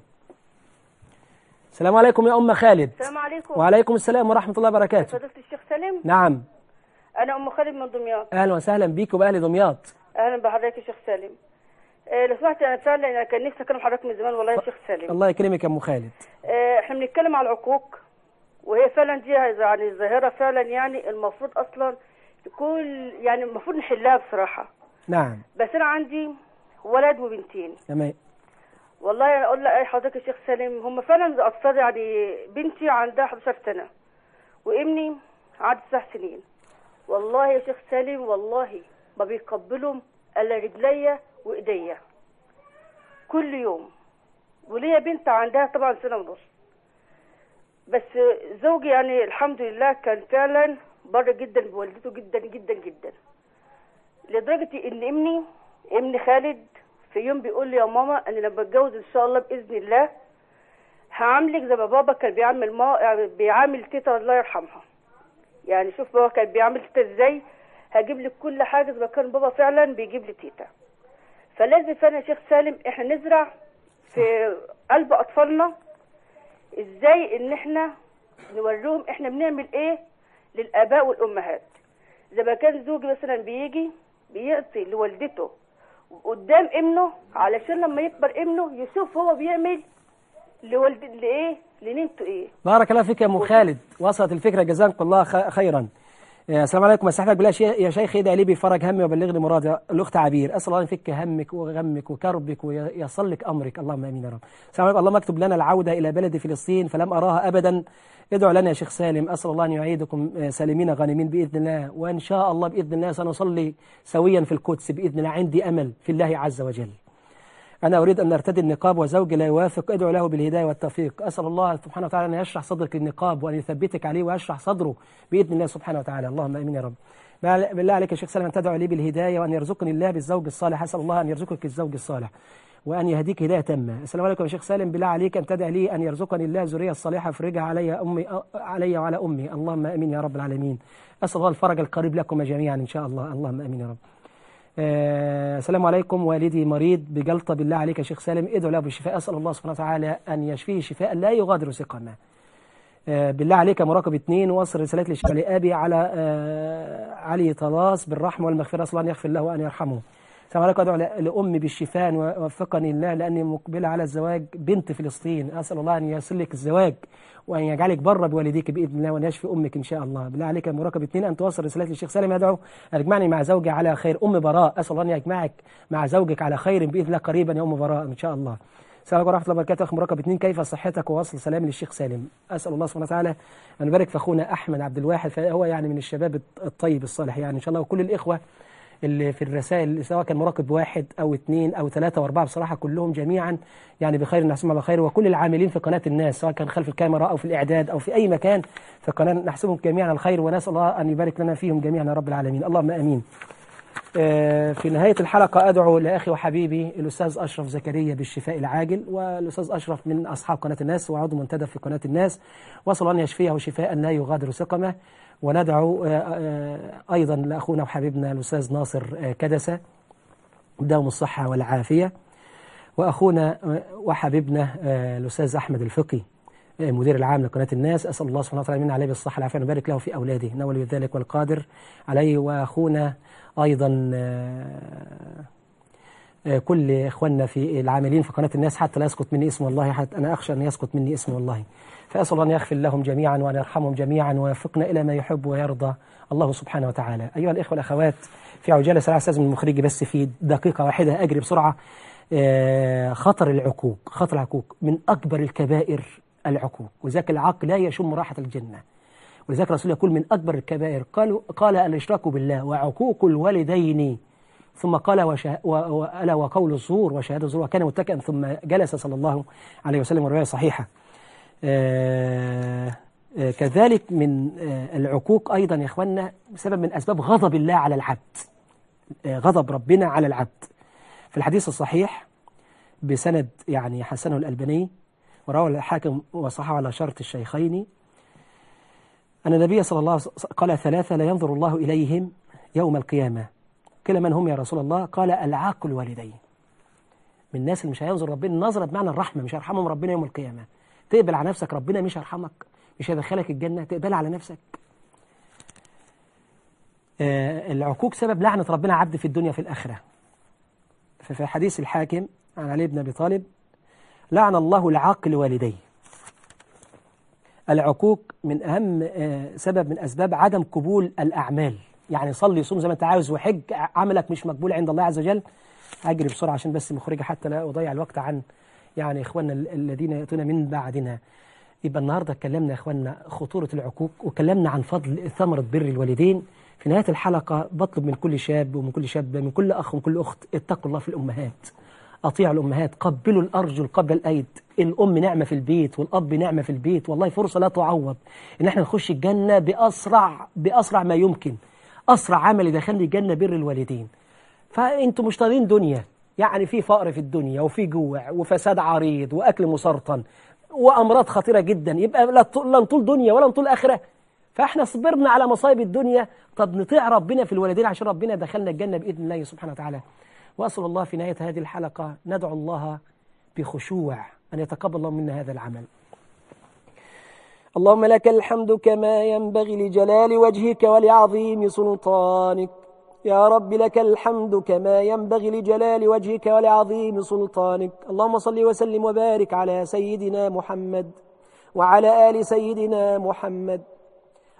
السلام عليكم يا أم خالد. السلام عليكم. وعليكم السلام ورحمة الله وبركاته. فضيلة الشيخ سالم. نعم. أنا أم خالد من دمياط. أهلا وسهلا بيك وبأهل دمياط. أهلا بحضرتك يا شيخ سالم. أه لو سمحت أنا فعلا أنا كان نفسي أكلم حضرتك من زمان والله يا شيخ سالم. الله يكرمك يا أم خالد. أه إحنا بنتكلم على العقوق، وهي فعلا دي يعني ظاهرة فعلا يعني المفروض أصلا كل يعني المفروض نحلها بصراحة. نعم. بس أنا عندي ولد وبنتين. تمام. والله أنا أقول لك حضرتك يا شيخ سالم هم فعلا أطفال، يعني بنتي عندها إحدى عشرة سنة وابني عنده تسع سنين. والله يا شيخ سالم والله ما بيقبلهم الا رجليا وايديا كل يوم، وليا بنت عندها طبعا سنه ونص. بس زوجي يعني الحمد لله كان فعلا بر جدا بوالدته جدا جدا جدا، لدرجه ان ابني ابني خالد في يوم بيقول لي يا ماما انا لما اتجوز ان شاء الله باذن الله هعاملك زي ما بابا كان بيعمل ما يعني بيعامل تيتا الله يرحمها. يعني شوف بابا كان بيعمل تيتا ازاي، هجيب لك كل حاجه زي ما كان بابا فعلا بيجيب لي تيتا. فلازم فعلا يا شيخ سالم احنا نزرع في قلب اطفالنا ازاي ان احنا نوريهم احنا بنعمل ايه للاباء والامهات. زي ما كان زوجي مثلا بيجي بيعطي لوالدته قدام ابنه علشان لما يكبر ابنه يشوف هو بيعمل لوالد لايه لنينته ايه. بارك الله فيك يا ام خالد، وصلت الفكره جزاك الله خيرا. السلام عليكم. استحفظك بالله يا شيخ، ادعي لي بفرج همي وبلغني مرادي. الاخت عبير، اسال الله ان يفك همك وغمك وكربك ويصل لك امرك، اللهم امين يا رب. السلام عليكم. اللهم اكتب لنا العوده الى بلد فلسطين فلم اراها ابدا، ادعوا لنا يا شيخ سالم. اسال الله ان يعيدكم سالمين غانمين باذن الله، وان شاء الله باذن الله سنصلي سويا في القدس باذن الله. عندي امل في الله عز وجل. أنا أريد أن أرتدي النقاب وزوجي لا يوافق، أدعو له بالهداية والتوفيق. أسأل الله سبحانه وتعالى أن يشرح صدرك للنقاب وأن يثبتك عليه ويشرح صدره بإذن الله سبحانه وتعالى، اللهم آمين يا رب. بالله عليك يا شيخ سالم أن تدعو لي بالهداية وأن يرزقني الله بالزوج الصالح. أسأل الله أن يرزقك الزوج الصالح وأن يهديك هداية تامة. السلام عليكم يا شيخ سالم، بالله عليك أن تدعي لي أن يرزقني الله الذرية الصالحة، فرجها علي أمي علي وعلى أمي، اللهم آمين يا رب العالمين. أسأل الله الفرج القريب لكم جميعا إن شاء الله، اللهم آمين يا رب. آه السلام عليكم، والدي مريض بجلطة، بالله عليك يا شيخ سالم ادعو له بالشفاء. أسأل الله سبحانه وتعالى أن يشفيه شفاء لا يغادر سقما. آه بالله عليك مراقب اثنين، وصل رسالات للشفاء لأبي على آه علي طلاس بالرحمة والمغفرة، أسأل الله أن يغفر له وأن يرحمه. السلام عليكم، أدعو لأمي بالشفاء ووفقني الله لأني مقبلة على الزواج بنت فلسطين. أسأل الله أن يصل لك الزواج وأن يجعلك بر بوالديك بإذن الله وأن يشفي أمك إن شاء الله. بالله عليك مراقب اثنين، أن توصل رسالات للشيخ سالم يدعو أن يجمعني مع زوجي على خير. أم براء، أسأل الله أن يجمعك مع زوجك على خير بإذن الله قريبا يا أم براء إن شاء الله. السلام عليكم ورحمة الله وبركاته. أخ مراقب اثنين، كيف صحتك ووصل سلام للشيخ سالم؟ أسأل الله سبحانه وتعالى أن يبارك في أخونا أحمد عبد الواحد، فهو يعني من الشباب الطيب الصالح يعني إن شاء الله، وكل الإخوة اللي في الرسائل سواء كان مراقب واحد أو اثنين أو ثلاثة وأربعة بصراحة كلهم جميعا يعني بخير، نحسبهم بخير، وكل العاملين في قناة الناس سواء كان خلف الكاميرا أو في الإعداد أو في أي مكان في القناة نحسبهم جميعا الخير، ونسأل الله أن يبارك لنا فيهم جميعا يا رب العالمين، اللهم آمين. في نهاية الحلقة أدعو لأخي وحبيبي الأستاذ أشرف زكريا بالشفاء العاجل، والأستاذ أشرف من أصحاب قناة الناس وعضو منتدب في قناة الناس، وصل أن يشفيه شفاء لا يغادر سقمه. وندعو أيضا لأخونا وحبيبنا الأستاذ ناصر كدسة دوم الصحة والعافية، وأخونا وحبيبنا الأستاذ أحمد الفقي مدير العام لقناة الناس، أسأل الله سبحانه وتعالى من عليه بالصحة والعافية ونبارك له في أولاده إنه ولي ذلك والقادر عليه. وأخونا أيضا كل إخواننا في العاملين في قناة الناس حتى لا يسقط مني اسم والله، حتى أنا أخشى أن يسقط مني اسم والله، فأسأل الله أن يغفر لهم جميعا وأن يرحمهم جميعا ويوفقنا إلى ما يحب ويرضى الله سبحانه وتعالى. أيها الإخوة والأخوات، في عجالة سريعة أستاذ من المخرج بس في دقيقة واحدة أجري بسرعة. خطر العقوق، خطر العقوق من أكبر الكبائر العقوق، وذاك العاق لا يشم راحة الجنة، ولذلك الرسول يقول من أكبر الكبائر قالوا قال الإشراك بالله وعقوق الوالدين، ثم قال وشه... و... ألا وقول الزور وشهادة الزور، وكان متكئا ثم جلس صلى الله عليه وسلم، والرواية صحيحة. آه... آه... كذلك من آه... العقوق أيضا يا إخواننا سبب من أسباب غضب الله على العبد، آه... غضب ربنا على العبد. في الحديث الصحيح بسند يعني حسنه الألباني وروى الحاكم وصححه على شرط الشيخين أن النبي صلى الله عليه وسلم قال ثلاثة لا ينظر الله إليهم يوم القيامة، قيل من هم يا رسول الله؟ قال العاق الوالدين، من الناس اللي مش هينظر ربنا نظرة بمعنى الرحمة، مش هيرحمهم ربنا يوم القيامة. تقبل على نفسك ربنا مش هيرحمك، مش هيدخلك الجنة، تقبل على نفسك. آه العقوق سبب لعنة ربنا عبد في الدنيا في الآخرة. ففي حديث الحاكم عن علي بن أبي طالب لعن الله العاق لوالديه. العقوق من أهم آه سبب من أسباب عدم قبول الأعمال، يعني صلي صوم زي ما انت عاوز وحج، عملك مش مقبول عند الله عز وجل. أجري بسرعة عشان بس مخرجة حتى لا أضيع الوقت عن يعني إخواننا الذين يأتون من بعدنا. يبقى النهاردة اتكلمنا يا إخواننا خطورة العقوق، وكلمنا عن فضل ثمرة بر الوالدين. في نهاية الحلقة بطلب من كل شاب ومن كل شابة من كل أخ ومن كل أخت اتقوا الله في الأمهات، أطيعوا الأمهات، قبلوا الأرجل قبل الأيد. الأم نعمة في البيت والأب نعمة في البيت، والله فرصة لا تعوض إن احنا نخش الجنة بأسرع بأسرع ما يمكن. أسرع عمل يدخلني الجنة بر الوالدين. فأنتم مش طالبين دنيا، يعني في فقر في الدنيا وفي جوع وفساد عريض وأكل مسرطن وأمراض خطيرة جدا، يبقى لا نطول دنيا ولا نطول آخرة. فإحنا صبرنا على مصايب الدنيا، طب نطيع ربنا في الوالدين عشان ربنا دخلنا الجنة بإذن الله سبحانه وتعالى. وأسأل الله في نهاية هذه الحلقة ندعو الله بخشوع أن يتقبل الله منا هذا العمل. اللهم لك الحمد كما ينبغي لجلال وجهك ولعظيم سلطانك، يا رب لك الحمد كما ينبغي لجلال وجهك ولعظيم سلطانك. اللهم صل وسلم وبارك على سيدنا محمد وعلى آل سيدنا محمد.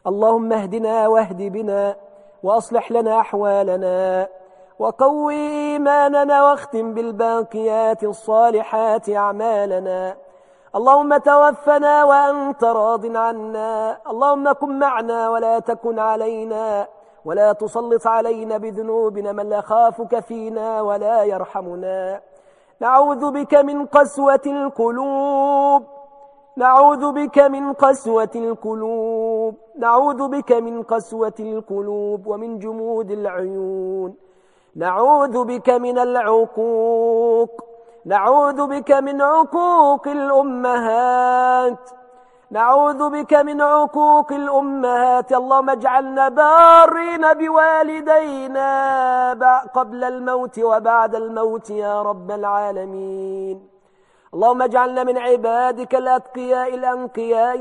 اللهم اهدنا واهد بنا وأصلح لنا أحوالنا وقو إيماننا واختم بالباقيات الصالحات أعمالنا. اللهم توفنا وأنت راض عنا. اللهم كن معنا ولا تكن علينا ولا تسلط علينا بذنوبنا من لا يخافك فينا ولا يرحمنا. نعوذ بك من قسوة القلوب نعوذ بك من قسوة القلوب نعوذ بك من قسوة القلوب ومن جمود العيون. نعوذ بك من العقوق نعوذ بك من عقوق الأمهات نعوذ بك من عقوق الأمهات. اللهم اجعلنا بارين بوالدينا قبل الموت وبعد الموت يا رب العالمين. اللهم اجعلنا من عبادك الأتقياء الأنقياء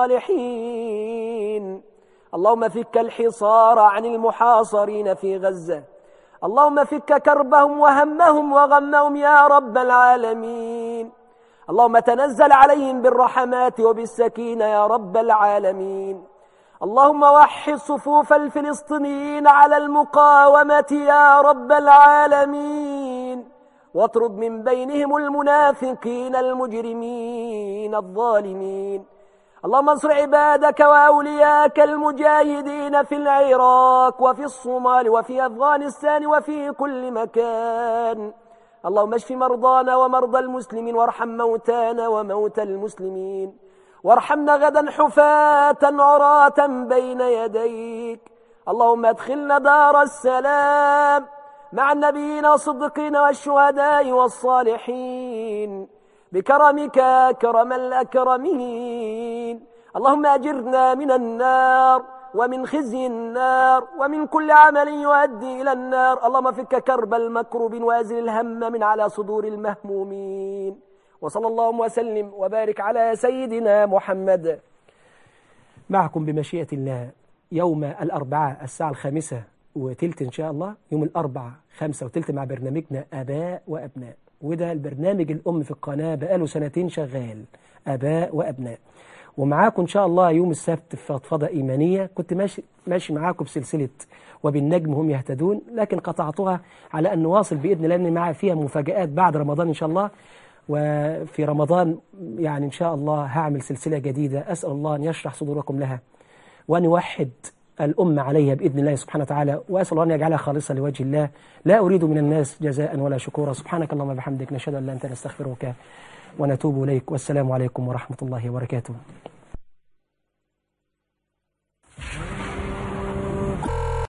الصالحين. اللهم فك الحصار عن المحاصرين في غزة. اللهم فك كربهم وهمهم وغمهم يا رب العالمين. اللهم تنزل عليهم بالرحمات وبالسكينة يا رب العالمين. اللهم وحد صفوف الفلسطينيين على المقاومة يا رب العالمين، واطرد من بينهم المنافقين المجرمين الظالمين. اللهم انصر عبادك وأولياك المجاهدين في العراق وفي الصومال وفي أفغانستان وفي كل مكان. اللهم اشف مرضانا ومرضى المسلمين، وارحم موتانا وموتى المسلمين، وارحمنا غدا حفاة عراة بين يديك. اللهم ادخلنا دار السلام مع النبيين والصديقين والشهداء والصالحين بكرمك أكرم الأكرمين. اللهم أجرنا من النار ومن خزي النار ومن كل عمل يؤدي إلى النار. اللهم فك كرب المكروب وأزل الهم من على صدور المهمومين. وصلى الله وسلم وبارك على سيدنا محمد. معكم بمشيئة الله يوم الأربعاء الساعة الخامسة وتلت إن شاء الله، يوم الأربعاء خمسة وتلت مع برنامجنا آباء وأبناء، وده البرنامج الأم في القناة بقاله سنتين شغال، آباء وأبناء. ومعاكم إن شاء الله يوم السبت في فضفضة إيمانية. كنت ماشي, ماشي معاكم بسلسلة وبالنجم هم يهتدون، لكن قطعتها على أن نواصل بإذن الله، لأن معها فيها مفاجآت بعد رمضان إن شاء الله. وفي رمضان يعني إن شاء الله هعمل سلسلة جديدة، أسأل الله أن يشرح صدوركم لها وأن يوحد الأمة عليها بإذن الله سبحانه وتعالى، وأسأل الله أن يجعلها خالصة لوجه الله، لا أريد من الناس جزاء ولا شكورا. سبحانك اللهم وبحمدك، نشهد أن لا إله إلا أنت، نستغفرك ونتوب إليك. والسلام عليكم ورحمة الله وبركاته.